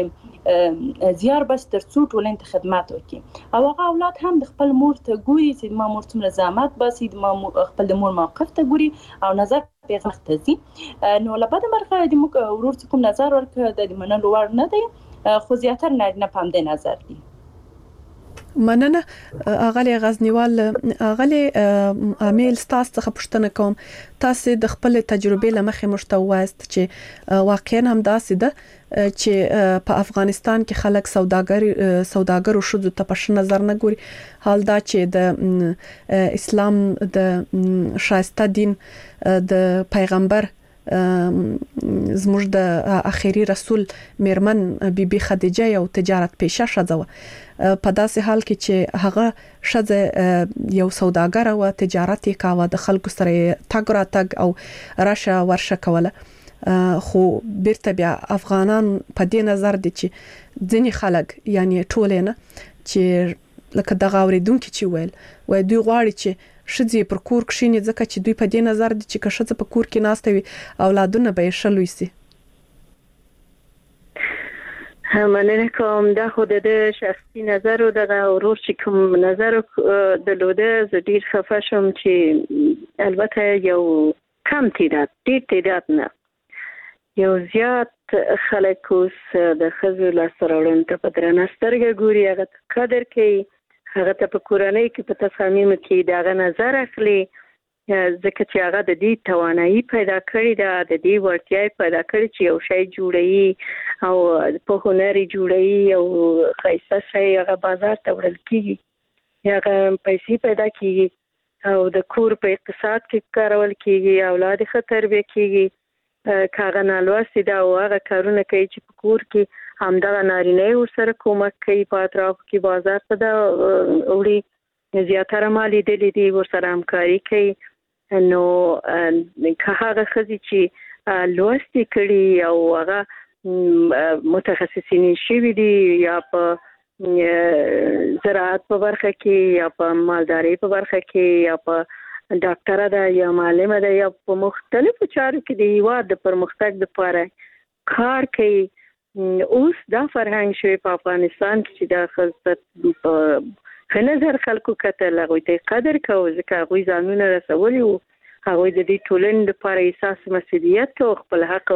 زیار بس تر څو ټولنې ته خدمات وکړي او هغه اولاد هم د خپل مور ته ګوري چې ما مور څومره زحمت باسي د ما خپل د مور موقف ته ګوري او نظر پیغام ته ځي نو لبد مرغه د موږ ورور کوم نظر ورکړه د منلو وړ نه دی خو زیاتره نه پام د نظر دی مننه اغلی غزنیوال اغلی امیل تاسو څخه پوښتنه کوم تاسو د خپل تجربې لمخې مشتوایست چې واقعا هم داسې ده چې په افغانستان کې خلک سوداګر سوداګر او شذو ته په نظر نه ګوري حال دا چې د اسلام د شایسته دین د پیغمبر زموږ د اخیری رسول میرمن بیبي خدیجه یو تجارت پیشه شوه په داسې حال کې چې هغه شذ یو سوداګر او تجارت یې کاوه د خلکو سره تګ را تګ او راشه ورشه کوله خو بیرته بیا افغانان په دې نظر دي چې ځینې خلک یعنی ټول نه چې لکه د غاوریدونکو چې ویل وای دوی غواړي چې شذې پر کور کښینې ځکه چې دوی په دې نظر دي چې کښه په کور کې ناشته وي اولادونه به یې شلوي سي مننه کوم دا خو د شخصي نظر او د ورور چې کوم نظر د لوده ز ډیر خفه شم چې البته یو کم تعداد ډیر تعداد نه یو زیات خلک اوس د خزو لاسرولن ته په درنه سترګه ګوري هغه قدر کوي هغه ته په کورنۍ کې په تصامیم کې دا نظر اخلي ځکه چې هغه د دې توانایي پیدا کړې ده د دې ورتیا پیدا کړې چې یو شی جوړي او په هنري جوړي او خیسه شي هغه بازار ته وړل کیږي هغه پیسې پیدا کیږي او د کور په اقتصاد کې کارول کیږي اولاد خطر به کیږي کاغه نالوستي دا او هغه کارونه کوي چې په کور کې همدغه نارینه ورسره کومک کوي په اطراف کې بازار ته دا وړي زیاتره مالي دلی دی ورسره همکاري کوي نو که هغه خزي چې لوستي کړي او هغه متخصصین شوي دي یا په زراعت په برخه کې یا په مالداري په برخه کې یا په ډاکټره ده یا معلمه ده یا په مختلفو چارو کې د هیواد د پرمختګ لپاره کار کوي اوس دا فرهنګ شوی په افغانستان کې چې دا خلک په په نظر خلکو کتل هغوی ته قدر کوو ځکه هغوی ځانونه رسولي وو هغوی د دې ټولنې لپاره احساس مسؤلیت کوي خپل حق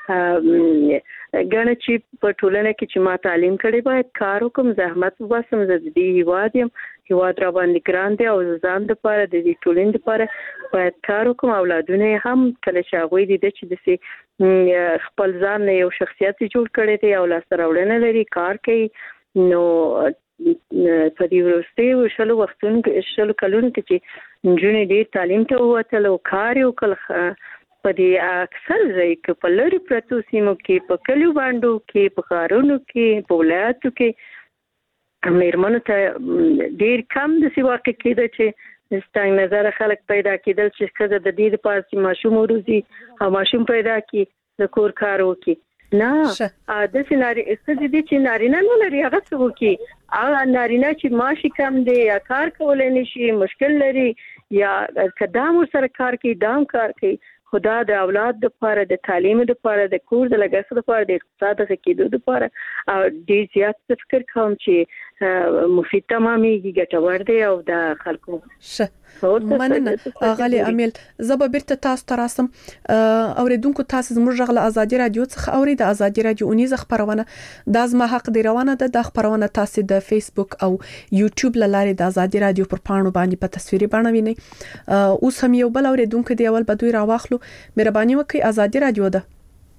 ګڼه چې په ټولنه کې چې ما تعلیم کړی باید کار وکم زحمت وباسم زه د دې هیواد یم هیواد را باندې ګران دی او ځان لپاره د دې ټولنې لپاره باید کار وکم اولادونه هم کله چې هغوی دي چې داسې خپل ځان یو شخصیت جوړ کړی دی او لاسته راوړنه لري کار کوي نو په دې وروستیو شلو وختونو کې شلو کلونو کې چې نجونې ډېر تعلیم ته ووتل او کار یې وکړ په دې اکثر ځای کې په لرې پرتو سیمو کې په کلیو باندو کې په ښارونو کې په ولایاتو کې مېرمنو ته ډېر کم داسې واقع کېده چې ستنګ نظر خلک پیدا کېدل چې ښځه د دې لپاره چې ماشوم وروزي او ماشوم پیدا کړي د کور کار وکړي نه د سيناري استدې دي چې نارینه نه لري هغه څه وکي هغه نارینه چې ماشي کم دی یا کار کولای نشي مشکل لري یا قدم سره کار کوي دام کار کوي خدا د اولاد د لپاره د تعلیم د لپاره د کور د لګښت لپاره د اقتصاد د کېدو لپاره او ډیر زیات فکر کوم چې مفید تمامي ګټور دی او د خلکو مننه غالي امیل زب بیرته تاسو ته راسم اوریدونکو تاسو زموږ غل ازادي رادیو څخه اوري د ازادي رادیو اونیزه خبرونه د ازما حق دی روانه ده د خبرونه تاسو د فیسبوک او یوټیوب لاري د ازادي رادیو پر پاڼو باندې په تصویري بڼه ویني اوس هم یو بل اوریدونکو دی اول بدوی راواخلو مهرباني وکړئ ازادي رادیو ده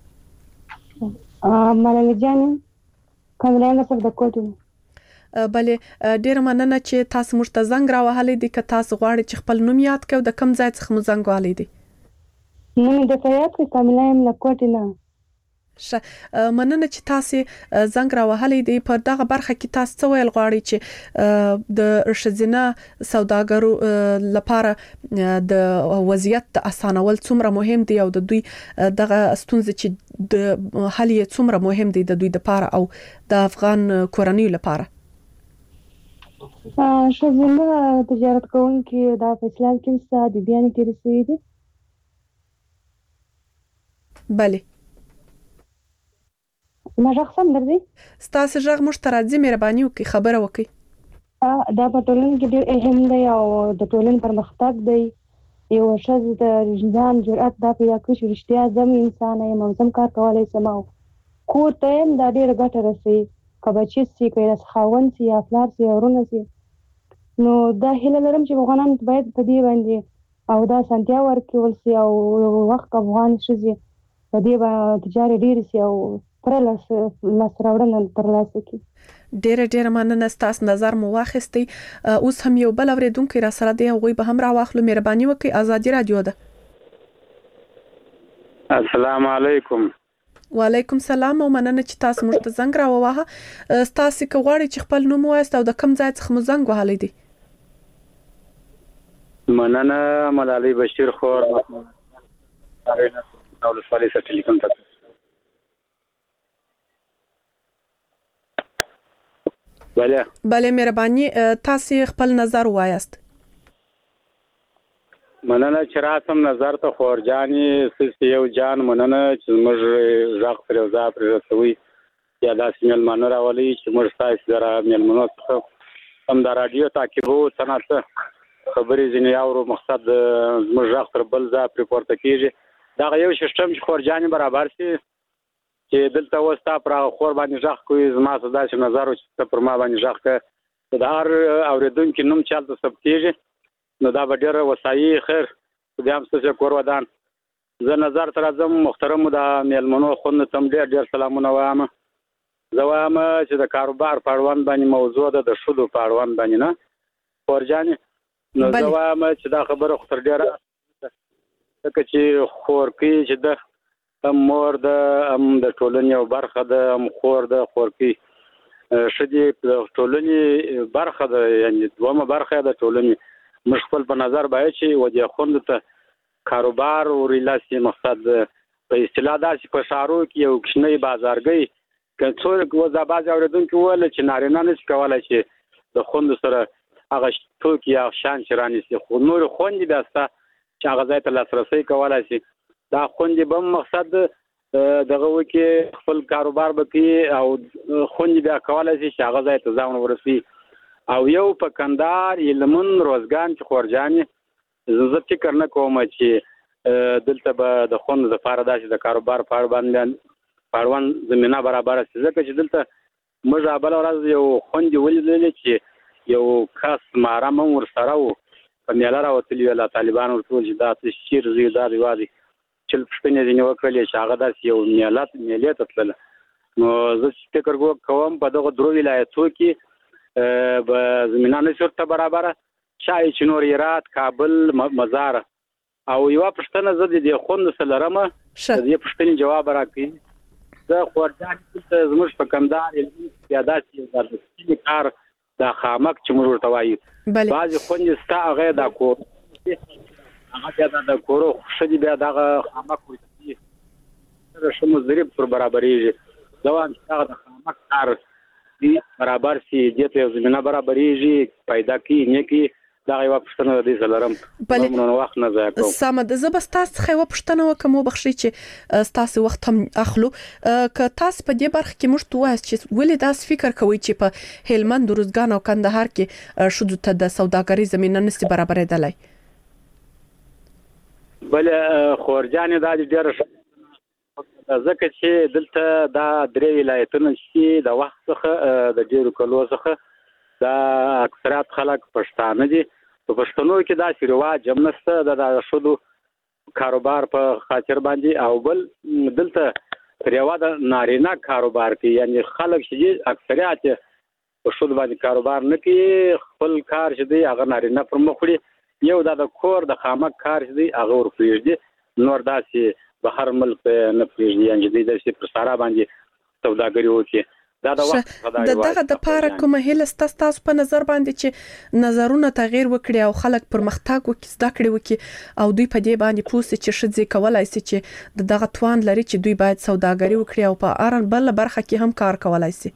ملالۍ جان کومه په دکوټو بلې ډیر مننه چې تاسو موږ ته زنګ راوهلې دي که تاسو غواړئ چې خپل نوم یاد کړئ د کوم ځای څخه مو زنګ والي دي نو د فیاض کاملایم لکوټ نه ش مننه چې تاسو زنګ راوهلې دي په دغه برخه کې تاسو څه ویل غواړئ چې د شذینه سوداګرو لپاره د وضعیت اسانول څومره مهم دي او د دوی دغه ستونزې چې د حل یې څومره مهم دي د دوی لپاره او د افغان کورنیو لپاره شذینه تجارت کوونکي د اسلام کې څه د بیان کې رسېږي دي بله ما شخصا درځي ستاسو ژغ موږ ته راځي، مهرباني وکړئ خبره وکړئ. دا په ټولنه کې ډېر اهم دی او د ټولنې پرمختګ دی. یو ښځه د ځان جرأت دا پیدا کړي چې رښتیا زم انسان یم او زم کار کولی شم او کور ته یم دا ډېره ګټه رسوي، که بچي شي که یې خاوند شي یا پلار شي یا ورونه شي. نو دا هیله لرم چې افغانان باید په دې باندې او دا اسانتیا ورکول شي او وخت افغان ښځې په دې باندې تجارت ډېرې شي او پوره لاسته راوړنه ترلاسه کړي. ډېره ډېره مننه، ستاسو نظر مو واخیستی. اوس هم یو بل اورېدونکی را سره دی، هغوی به هم راواخلو. مهرباني وکړئ، ازادي راډیو ده. السلام علیکم. وعلیکم سلام او مننه چې تاسو موږ ته زنګ راووهه. ستاسو که غواړئ چې خپل نوم ووایاست او د کوم ځای څخه مو زنګ وهلی دی؟ مننه، ملالۍ بشیر خور ولسوالۍ څخه ټلیفون ته. بله بله مهرباني، تاسو خپل نظر وایاست. مننه چې راسم نظر ته خورجانې سیسې یو جان مننه چې موږ غږ پر یو ځای پرې رسوي یا داسې میلمانه راولي چې موږ ستاسو د میلمنو څخه هم د راډیو تعقیبو څه نه څه خبرې ځینې اورو، مقصد زموږ غږ تر بل ځای پرې پورته کېږي. دغه یو سیسټم چې خورجانې برابر شي چې دلته اوس تا پر هغه خور باندې غږ کوي، زما څه داسې نظر و چې ته پر ما باندې غږ کوې، د هر اورېدونکي نوم چې هلته ثبتېږي نو دا به ډېره وسایي خیر بیا هم ستاسو کور ودان. زه نظر ته راځم، محترمو د میلمنو خوندو ته هم ډېر ډېر سلامونه وایم. زه وایم چې د کاروبار په اړوند باندې موضوع ده، د ښځو په اړوند باندې نه خورجانې. نو زه وایم چې دا خبره خو تر ډېره ځکه چې خورکۍ چې ده هم مور ده، هم د ټولنې یو برخه ده، هم خور ده. خورکۍ ښځې د ټولنې برخه ده، یعنې دومه برخه د ټولنې. موږ خپل په نظر باید چې ودې خوندو ته کاروبار ورلاسي، مقصد په اصطلاح داسې په ښارو کې یو کوچنی بازارګۍ که څوک وځه بعضې اورېدونکي وویل چې نارینه نشي کولی چې د خوندو سره هغه توکي یا شیان چې رانیسي، خو نورې خوندې بیا شته چې هغه ځای ته لاسرسی کولی شي. دا خوندې به هم مقصد دغه وکړي، خپل کاروبار به کوي او خوندې بیا کولی شي چې هغه ځای ته ځان ورسوي. او یو په کندهار هلمند روزګان کې خورجانې زه فکر نه کوم چې دلته به د خوندو دپاره داسې د کاروبار په اړه باندې په اړوند زمینه برابره شي، ځکه چې دلته موږ بله ورځ یو خوندې ولیدلې چې یو کس محرم هم ورسره و، په میله راوتلي ویل طالبان ورته وویل چې دا څه شیر زوی دا رواج چل پوښتنې ځینې وکړلې چې هغه داسې یو میله میلې ته تلله. نو زه فکر کوم په دغه درو ولایتو کې به زمینه نشي ورته برابره، شاید چې نور هرات، کابل، مزار. او یوه پوښتنه زه د دې خوندو څه لرم، د دې پوښتنې جواب راکړي. زه خورجانې دلته زموږ په کندهار یا داسې د سپینې کار دا خامک چې موږ ورته وایو بعضې خوندې شته، هغه یې دا کور هغه بیا د کورو ښځې بیا دغه خامک ورته ښه مضرب پر برابرېږي. زه وایم چې هغه د خامک کار برابر شي، دې ته یو زمینه برابرېږي، پیدا کړي نه کړي. دغه یوه پوښتنه د دې څه لرم، نو وخت نه ضایع کوم. سمه ده، زه به ستاسو څخه یوه پوښتنه وکړم، وبخښئ چې ستاسو وخت هم اخلو. که تاسو په دې برخه کې موږ ته ووایاست چې ولې داسې فکر کوئ چې په هلمند، روزګان او کندهار کې ښځو ته د سوداګرۍ زمینه نشي برابرېدلی؟ بله خورجانې دا ډېره ښه ځکه چې دلته دا درې ولایتونه چې د وخت څخه د ډېرو کلو څخه دا اکثریت خلک پښتانه دي. په پښتنو کې داسې رواج هم نشته د ښځو کاروبار په خاطر باندې. او بل دلته پر یوه د نارینه کاروبار کې، یعنې خلک چې دي اکثریت په ښځو باندې کاروبار نه کوي، خپل کار چې دی هغه نارینه پر مخ وړي. یو دا د کور د خامک کار چې دی هغه ورپرېږدي، نور داسې بهر ملک نه پرېږدي، یعنې دوی داسې پر سارا باندې سوداګري وکړي. دا د وخت د دغه دپاره کومه هیله شته ستاسو په نظر باندې چې نظرونه تغییر وکړي او خلک پرمختګ وکړي، زده کړې وکړي او دوی په دې باندې پوه شي چې ښځې کولی شي چې د دغه توان لري چې دوی باید سوداګري وکړي او په هر بله برخه کې هم کار کولی شي؟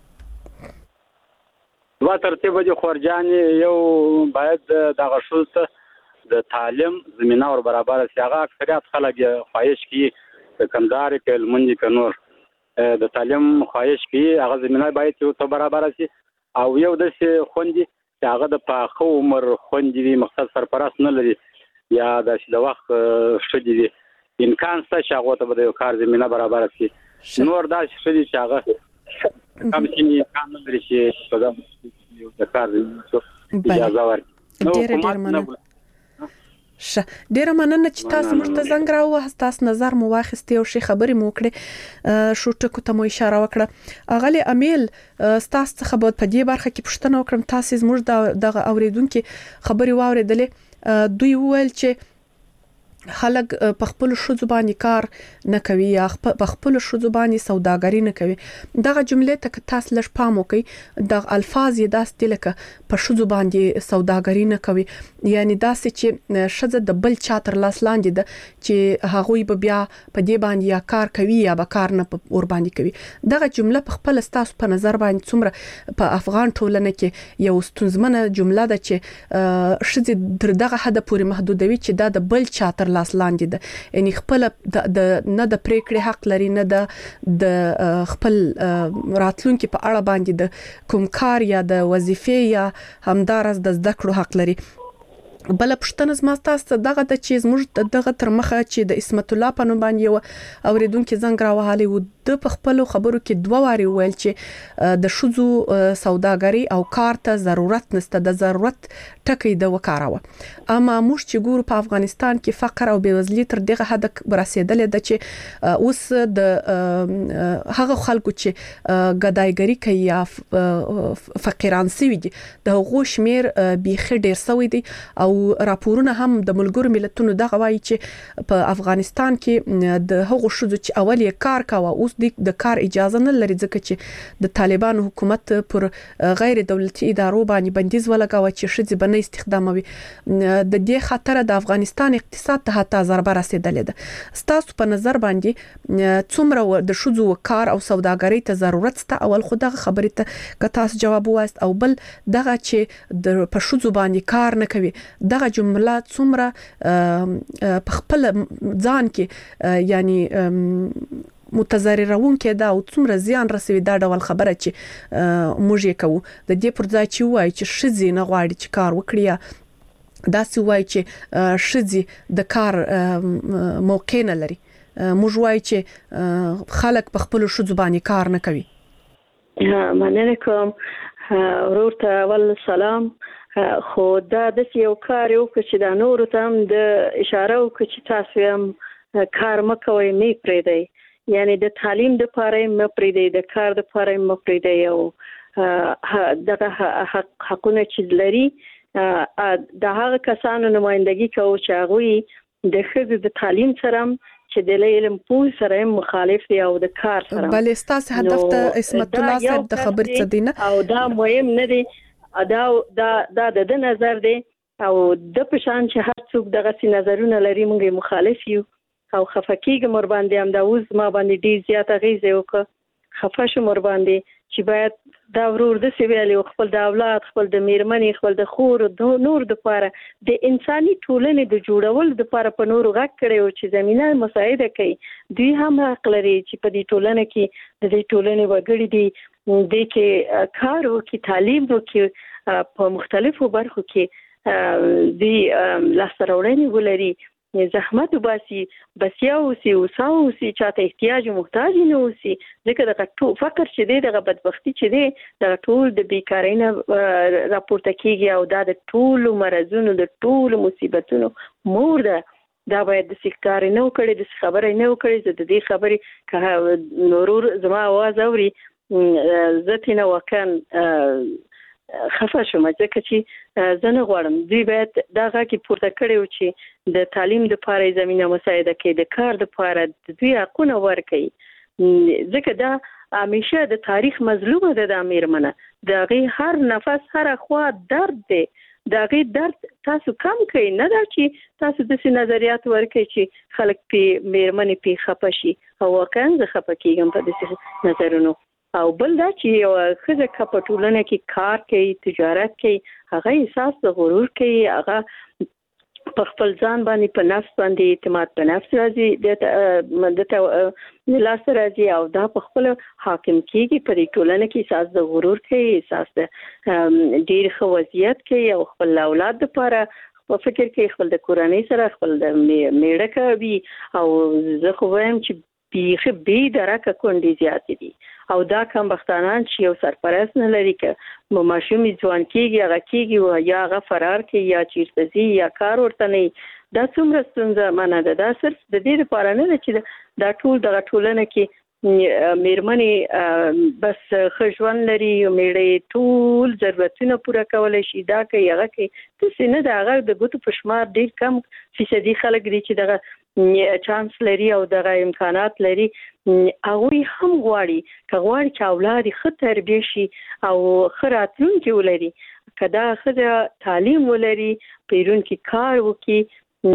دوه ترتیبه دي خورجانې. یو باید دغه ښځو ته د تعلیم زمینه ور برابره شي. هغه اکثریت خلک یې خواهش کوي، که کندهار کې، هلمند کې، نور د تعلیم خواهش کوي هغه زمينه باید یو څه برابر شي او یو د خوندي چې هغه د پاخه عمر خوندي وي مقصد سرپرست نه لري یا د د وخت شدي دي امکان شته چې هغه ته د کار زمينه برابر شي نور دا شدي چې هغه کم شي امکان نه لري چې په دغه د کار اجازه ورکړي ډېر ډېر مننه ش ډیره مننه چې تاسو موږ ته زنګ راووه تاسو نظر مو واخیستي او شي خبرې مو کړې شو ټکو ته مو اشاره وکړه اغلی امیل تاسو څخه به په دې برخه کې پوښتنه وکړم تاسو موږ د اوریدونکو خبرې واوریدلې دوی وویل چې خلک په خپل شوزو باندې کار نه کوي یا په خپل شوزو باندې سوداګری نه کوي دغه جمله ته تاسو لږ پام وکړئ د الفاظ یې داسې لکه په شوزو باندې سوداګری نه کوي یعنی داسې چې شزه د بل چاتر لاس لاندې ده چې هغه به بیا په دې باندې یا کار کوي یا به کار نه ور باندې کوي دغه جمله په خپل تاسو په نظر باندې څومره په افغان ټولنه کې یو ستونزمنه جمله ده چې شزه در دغه حد پورې محدودوي چې دا د بل چاتر لاس لاندې ده یعنی خپل د نه د پریکړې حق لري نه د خپل راتلونکو په اړه باندې د کوم کار یا د وظیفې یا همدارس د زده کړو حق لري بل پښتنه زما تاسو دغه د چیز موږ دغه تر مخه چې د اسمت الله په نوم باندې اوریدونکو زنګ راوهالي و د خپل خبرو کې دوه واری ویل چې د شوزو سوداګری او کار ته ضرورت نشته د ضرورت ټکی د وکاروه اما موږ چې ګورو په افغانستان کې فقر او بیوزلي تر دغه حد رسیدلې ده چې اوس د هغه خلکو چې ګدایګری کوي یا فقیران سوي دي د هغو شمیر بیخي ډیر سوي دي او راپورونه هم د ملګرو ملتونو دغه وایي چې په افغانستان کې د هغو شوزو چې اول یې کار کاوه اوس د کار اجازه نه لري ځکه چې د طالبانو حکومت پر غیر دولتي ادارو باندې بندیز ولګاوه چې شذ بنه استخداموي د دې خاطر د افغانستان اقتصاد ته حتی ضربه رسیدلې ده ستاسو په نظر باندې څومره د شذ کار او سوداګرۍ ته ضرورت ست اول خو دغه خبرې ته که تاسو جواب وایست او بل دغه چې د په شذ باندې کار نه کوي دغه جمله څومره په خپل ځان کې یعنی متضررون کې دا او څومره زیان رسوي دا ډول خبره چې موږ یې کوو د دې پر ځای چې وایي چې شذ نه غواړي چې کار وکړي دا سی وایي چې شذ د کار موقع نه لري موږ وایي چې خلک په خپل شذ باندې کار نه کوي مننه کوم ورور ته ول سلام خو دا د یو کار یو چې دا نور ته هم د اشاره وکړي چې تاسو هم کار مکوئ نه پرېږدئ یعنی د تعلیم د پاره م پرېږدئ د کار د پاره م پرېږدئ او دغه حقونه چې لري د هغه کسانو نمائندګي کوي چې هغه د خځې د تعلیم سره چې د علم پوه سره مخالف دی او د کار سره بل استاس هدف ته اسمت الله صاحب د خبر څه دینه او دا مهم نه دی دا دا دا د نظر دی او د پشان چې هر څوک دغه سي نظرونه لري موږ مخالف یو او خفقېږم ور باندې هم دا اوس ما باندې ډیر زیاته غیزه وکړه خفه شم ور باندې چې باید دا ورور د سیویل خپل د اولاد خپل د میرمنې خپل د خور د نور د پاره د انساني ټولنې د جوړول د پاره په نور غږ کړي او چې زمينه مساعده کوي دوی هم حق لري چې په دې ټولنه کې د دې ټولنې وګړي دي د کې کار او کې تعلیم او کې په مختلفو برخو کې د لاسته ولري زحمت وباسي بس یو سی او ساو سی چاته احتیاج او محتاج نه اوسي ځکه د ټول فقر چې دی د بدبختی چې دی د ټول د بیکاری نه راپورته کیږي او د ټول مرزونو د ټول مصیبتونو مور ده دا باید د سکتار نه وکړي د خبرې نه وکړي د دې خبرې که نورور زما आवाज اوري زته نه وکن خفه شوم ځکه چې زه نه غواړم دوی باید دغه کې پورته کړي و چې د تعلیم د پاره زمينه مساعده کوي د کار د پاره د دوی حقونه ورکړي ځکه دا همیشه د تاریخ مظلومه ده د میرمنه دغه هر نفس هر خوا درد دی دغه درد تاسو کم کوي نه دا چې تاسو د سي نظریات ورکړي چې خلک په میرمنې په خپه شي او واقعا زه خپه کیږم په دې نظرونو او بل دا چې یو خزه په ټولنه کې کار کوي تجارت کوي هغه احساس د غرور کوي هغه په خپل ځان باندې په نفس باندې اعتماد په نفس راځي د د لاس راځي او دا په خپل حاکم کیږي په ټولنه کې احساس د غرور کوي احساس د ډیر ښه وضعیت کوي او خپل اولاد لپاره په فکر کې خپل د کورنۍ سره خپل د میړه کوي او زه خو وایم چې بیخي بی درکه کونډې زیاتې دي او دا کم بختانان چې یو سرپرست نه لري که ماشوم ځوان کېږي هغه کېږي یا هغه فرار کوي یا چیرته ځي یا کار ورته نه دا څومره ستونزه منه ده دا صرف د دې لپاره نه ده چې دا ټول دغه ټولنه کې میرمنې بس ښه ژوند لري میړه ټول ضرورتونه پوره کولی شي دا کوي هغه کوي داسې نه ده هغه د ګوتو په شمار ډېر کم فیصدي خلک دي چې دغه چانس لري او دغه امکانات لري هغوی هم غواړي که غواړي چې اولاد یې ښه تربیه شي او ښه راتلونکی ولري که دا ښځه تعلیم ولري پیرونکي کار وکړي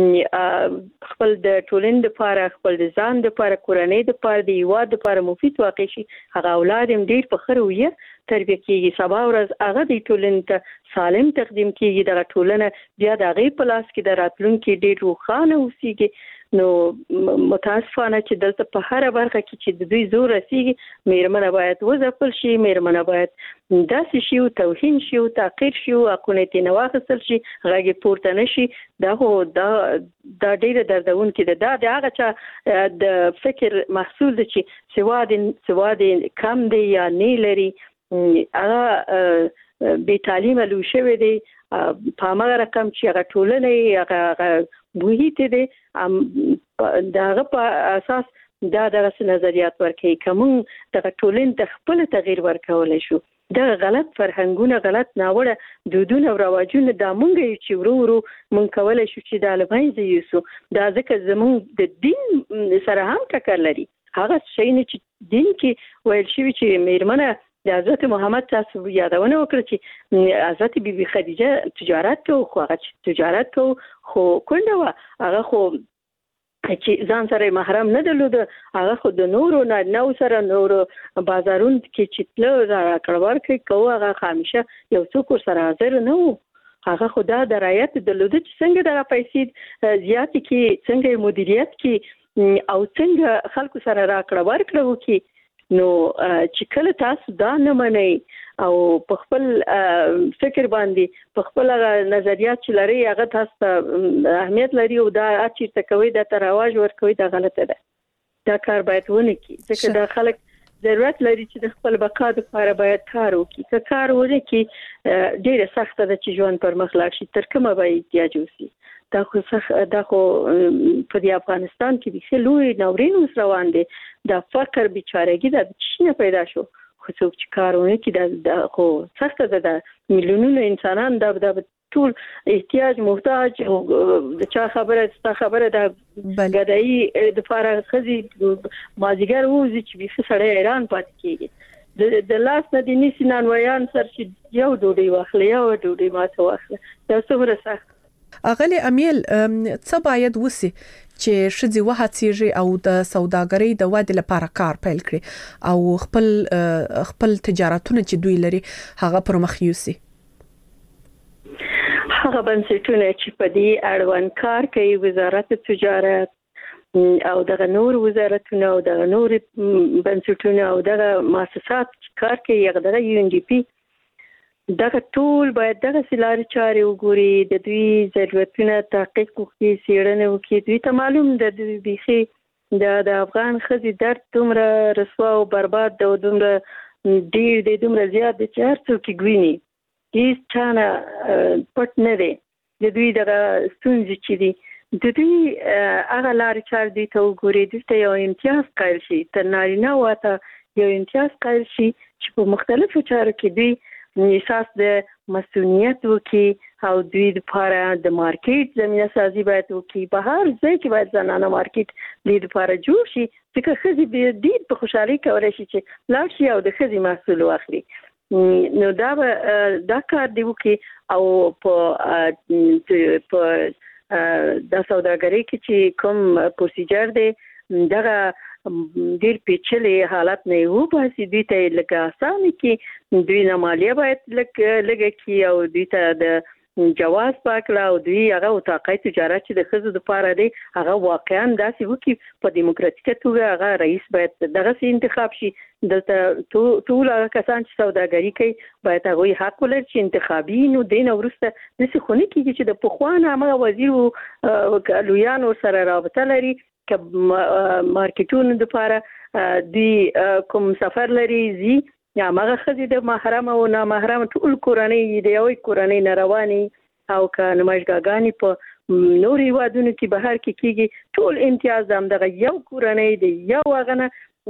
خپل د ټولنې لپاره خپل د ځان لپاره کورنۍ لپاره د هیواد لپاره مفید واقع شي هغه اولاد هم ډېر په ښه رویه تربیه کېږي سبا ورځ هغه د ټولنې ته سالم تقدیم کېږي دغه ټولنه بیا د هغې په لاس کې د راتلونکي ډېر روښانه اوسېږي نو متاسفانه چې دلته په هر برخه کې چې د دوی زور رسیږي میرمنه باید وځپل شي میرمنه باید داسې شي او توهین شي او تحقیر شي او حقونه یې نه واخیستل شي غږ یې پورته نه شي دا خو دا دا ډېره دردونکې ده دا د هغه چا د فکر محصول ده چې سواد سواد کم دی یا نه لري هغه بې تعلیمه لوی شوی دی په هماغه رقم چې هغه ټولنه هغه محیط دی د هغه په اساس دا دغه نظریات ورکوي که موږ دغه ټولنې ته خپل تغییر ورکولی شو دغه غلط فرهنګونه غلط ناوړه دودونه او رواجونه دا موږ یو چې ورو ورو موږ کولی شو چې دا له منځه یوسو دا ځکه زموږ د دین سره هم ټکر لري هغه شی نه چې دین کې ویل شوي چې میرمنه د حضرت محمد تاسو یادونه وکړه چې حضرت بیبي خدیجه تجارت کوي خو هغه تجارت کوي خو کونډه وه هغه خو چې ځان سره محرم نه درلوده هغه خو د نورو نارینهو سره نورو بازارونو کې چې تله راکړه ورکړې کوه هغه همیشه یو څوک ورسره حاضر نه و هغه خو دا درایت درلوده چې څنګه دغه پیسې زیاتې کړي څنګه مدیریت کړي او څنګه خلکو سره راکړه ورکړه وکړي نو چې کله تاسو دا نه منئ او په خپل فکر باندې په خپل نظریات چې لري هغه تاسو ته اهمیت لري او دا چیرته کوي دا ته رواج ورکوي دا غلطه ده دا کار باید ونه کړي ځکه دا خلک ضرورت لري چې د خپل بقا لپاره باید کار وکړي که کار ونه کړي ډېره سخته ده چې ژوند پر مخ لاړ شي تر کومه به احتیاج وشي دا خو دا خو په دې افغانستان کې د لوی ناورین اوس روان دی دا فقر بیچارهګي دا چې نه پیدا شو خو څوک چې کارونه کې دا خو سخته ده د میلیونونو انسانان دا د ټول احتیاج محتاج د چا خبره ستا خبره د غدایي د لپاره خزي مازیګر وځي چې به سړی ایران پات کېږي د لاس نه د نسینان ویان سر چې یو ډوډۍ واخلې یو ډوډۍ ماته واخلې دا څومره سخت اغلی امیل څه باید وسی چې شذي وهڅیږي او د سوداګرۍ د ودې لپاره کار پیل کړي او خپل خپل تجارتونه چې دوی لري هغه پر مخ یوسي هغه بنسټونه چې په دې اړوند کار کوي وزارت تجارت او دغه نور وزارتونه او دغه نور بنسټونه او دغه مؤسسات چې کار کوي هغه د یو ان ډي پی دغه ټول باید دغه سلاري چارې وګوري د دوی ضرورتونه تحقیق وکړي څېړنه وکړي دوی ته معلوم ده د بيخي د د افغان ښځې درد دومره رسوا او برباد ده او دومره ډېر دی دومره زیات دی چې هر څوک یې ګویني هېڅ چا نه پټ نه دی د دوی دغه ستونزې چې دي د دوی هغه لارې چارې دوی ته وګوري دوی ته یو امتیاز قایل شي تر نارینه‌وو ته یو امتیاز قایل شي چې په مختلفو چارو کې دوی احساس د مسؤلیت وکړي او دوی لپاره د مارکیټ زمینه سازي باید وکړي په هر ځای کې باید زنانه مارکیټ دوی لپاره جوړ شي ځکه ښځې به ډېر په خوشحالۍ کولی شي چې لاړ شي او د ښځې محصول واخلي نو دا به دا کار دی وکړي او په په د سوداګرۍ کې چې کوم پروسیجر دی دغه ډیر پیچلي حالت نه وو باسي دوی ته لکه اسانه کې دوی نه مالیه باید لکه لګه کی او دوی ته د جواز پاکړه او دوی هغه وتاقای تجارت چې د خزو د پاره دی هغه واقعا داسې وکي په دیموکراتیکه توګه هغه رئیس باید دغه سي انتخاب شي دلته ټول هغه کسان چې سوداګري کوي باید هغه حق ولري چې انتخابي نو دین ورسته د څه خوني کیږي چې د پخوان هغه وزیر لویان سره رابطه لري ک مارکیټونو د پاره دی کوم سفر لري زی یا مغه خزي د محرم او نامحرم ټول کورنۍ د یوې کورنۍ نارواني او ک نمایشګاګانی په نوري وادونو کې بهر کې کیږي ټول امتیاز هم دغه یو کورنۍ دی یو غنه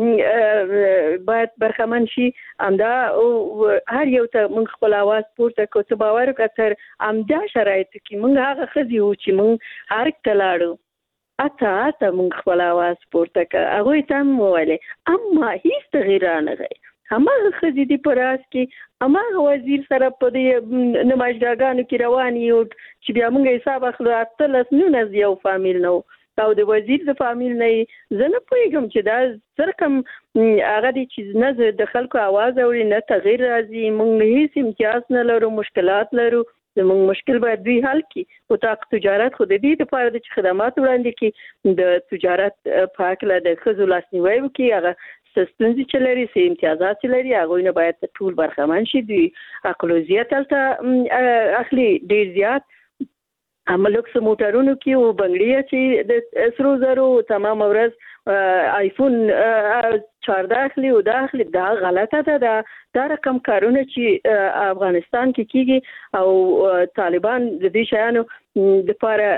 باید برخمن شي امدا هر یو ته موږ خپل आवाज پورته کوو څه باور کتر امدا شرایط کې موږ هغه خزي و چې موږ هر کلاړو اته اته موږ خپل आवाज پورته کوو هغه تم وله اما هیڅ تغییر نه غي هماغه خزي دی پراس کې هماغه وزیر سره په دې نمایشګاګانو کې رواني او چې بیا موږ حساب اخلو اتلس نو نه یو فامیل نو او د وزیر د فامیل نه زنه پوهیږم چې دا سره کوم هغه دي چې نه د خلکو आवाज اوري نه تغییر راځي موږ هیڅ امتیاز نه لرو مشکلات لرو زموږ مشکل باید دوی حل کړي او تاق تجارت خو د دې لپاره د خدمات وړاندې کړي د تجارت په اړه د خزو لاسنیوي وکړي هغه ستونزې چې لري سي امتیازات لري هغه نه باید ټول برخمن شي دوی اقلوزیت تلته اخلي ډیر زیات عملوکس موټرونو کې او بنگړي چې د سرو زرو تمام ورځ آیفون چارده اخلي او داخلي دا غلطه ده دا, دا رقم کارونه چې افغانستان کې کیږي او طالبان د دې شیانو د لپاره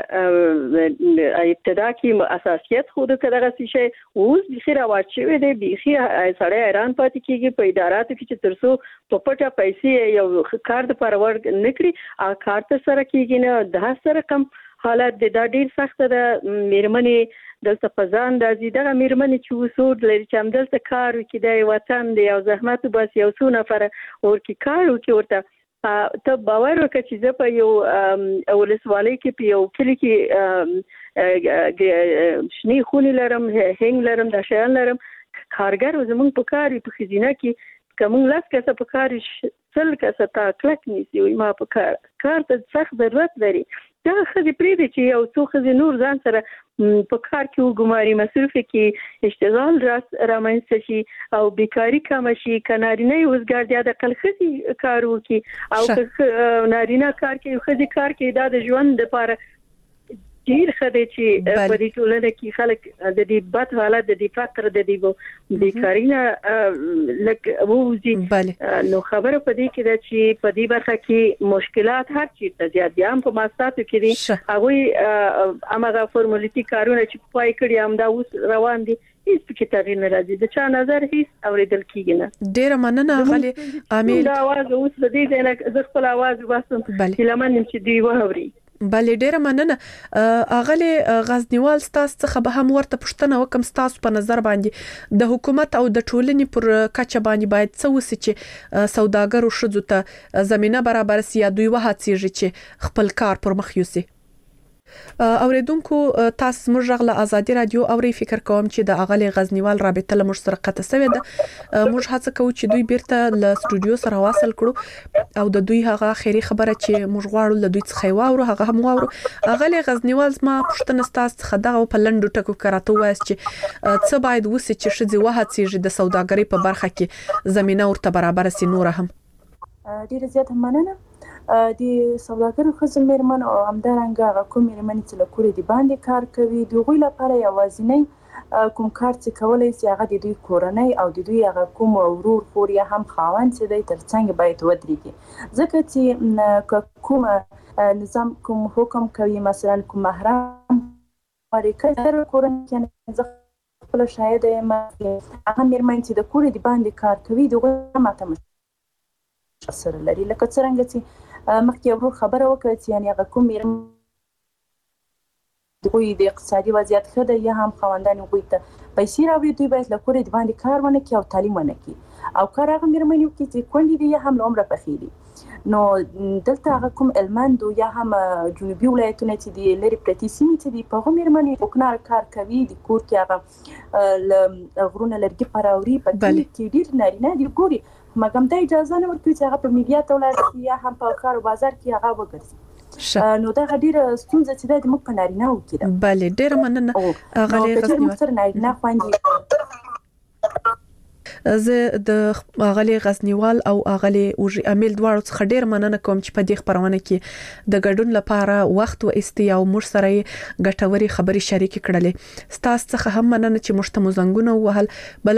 ابتدا کې اساسیت خود کړه شي اوس د خیره واچوي د بيخي سړی ایران پاتې کیږي په اداراتو کې چې ترسو په پټه پیسې یو کار د لپاره ورګ نکړي ا کار ته سره کیږي نه د سره کم حالت د ډیر سخت ده میرمنې دلته فزان د زیدغه میرمنې چې وسود لري چې هم دلته کار وکړي د وطن دی او زحمت بس یو څو نفر ورکی کار وکړي ورته ته باور وکړه چې زه په یو ولسوالۍ کې په یو کلی کې شنی خونی لرم هنګ لرم د شیان لرم کارګر زمونږ په کار په خزینه کې کوم لاس کسه په کار سل کسه تا کلک نیسی وي ما په کار کار ته سخت ضرورت لري دا خزي پریدي چې یو څو خزي نور ځان سره په کار کې وګماري مصرف کې اشتغال رامنځته شي او بیکاری کم شي کنارینه وزګار د خپل خزي کار وکي او نارینه کار کې خزي کار کې د ژوند لپاره ډیر خدای چې په دې ټولنه کې خلک د دې بد حالت د دې فقر د دې بیکارینا لکه ووزي نو خبره په دې کې ده چې په دې برخه کې مشکلات هر چیرته زیات دي هم په ماستاتو کې دي هغه امغه فورمالیټي کارونه چې پای کړی هم دا اوس روان دي هیڅ پکې تغییر نه راځي د چا نظر هیڅ اوریدل کیږي نه ډیر مننه غلي عامل دا आवाज اوس د دې نه زه خپل आवाज وباسم چې لمن چې دی وهوري بله ډیره مننه اغله غزنیوال ستاسو څخه به هم ورته پښتنه وکم ستاسو په نظر باندې د حکومت او د ټولنې پر کچه باندې باید څه وسی چې سوداګرو شذو ته زمينه برابر سي یا دوی وهڅیږي چې خپل کار پر مخ یوسي اوریدونکو تاسو موږ غله ازادي رادیو اوري فکر کوم چې د اغلی غزنیوال رابطه له موږ سره قطه سوي ده موږ هڅه کوو چې دوی بیرته له سټوډیو سره واصل کړو او د دوی هغه خیری خبره چې موږ غواړو له دوی څخه واورو هغه هم واورو اغلی غزنیوال زما پښتنه تاسو خدغه په لندو ټکو کراته وایي چې څه باید وسی چې شذي وهڅیږي د سوداګرۍ په برخه کې زمينه ورته برابر سي نور هم ډیر زیات مننه د سوداګرو خزم میرمن او همدارنګه کوم میرمن چې له کورې دی باندې کار کوي دوی لپاره یوازینی کوم کار چې کولای شي هغه د دوی کورنۍ او د دوی هغه کوم ورور خور یا هم خاوند چې د ترڅنګ باید ودرېږي ځکه چې کوم نظام کوم حکم کوي مثلا کوم محرم اړیکه در کورنۍ کې ځکه خپل شاید ما هغه میرمن چې د کورې دی باندې کار کوي دوی ماته سره لري لکه څنګه چې مخکې ورو خبره وکړه چې یعنی هغه کوم میرمن دوی د اقتصادي وضعیت ښه ده یا هم خاوندان هغوی ته پیسې راوړي دوی باید له کورې د باندې کار ونه کړي او تعلیم ونه کړي او کار هغه میرمنې وکړي چې کونډې دي یا هم له عمره پخې دي نو دلته هغه کوم هلمند یا هم جنوبي ولایتونه چې دي لرې پرتې سیمې چې دي په هغو میرمنې کوکنار کار کوي د کور کې هغه له غرونه لرګي پراوري په کلي کې ډېر نارینه دي ګوري مګم دا اجازه نه ورکوي چې هغه په میډیا ته ولاړ شي یا هم په ښار او بازار کې هغه وګرځي نو دا ډیره ستونزه چې د موږ په نارینه وکړه. بله ډیره مننه غلې غزنیوال. سره نارینه خوندې زه د اغلی غزنیوال او اغلی اوجی امیل دواړو څخه ډیر مننه کوم چې په دې خبرونه کې د ګډون لپاره وخت و استی او موږ سره ګټوري خبري شریک کړلې. ستاسو څخه هم مننه چې مشته مزنګونه وهل.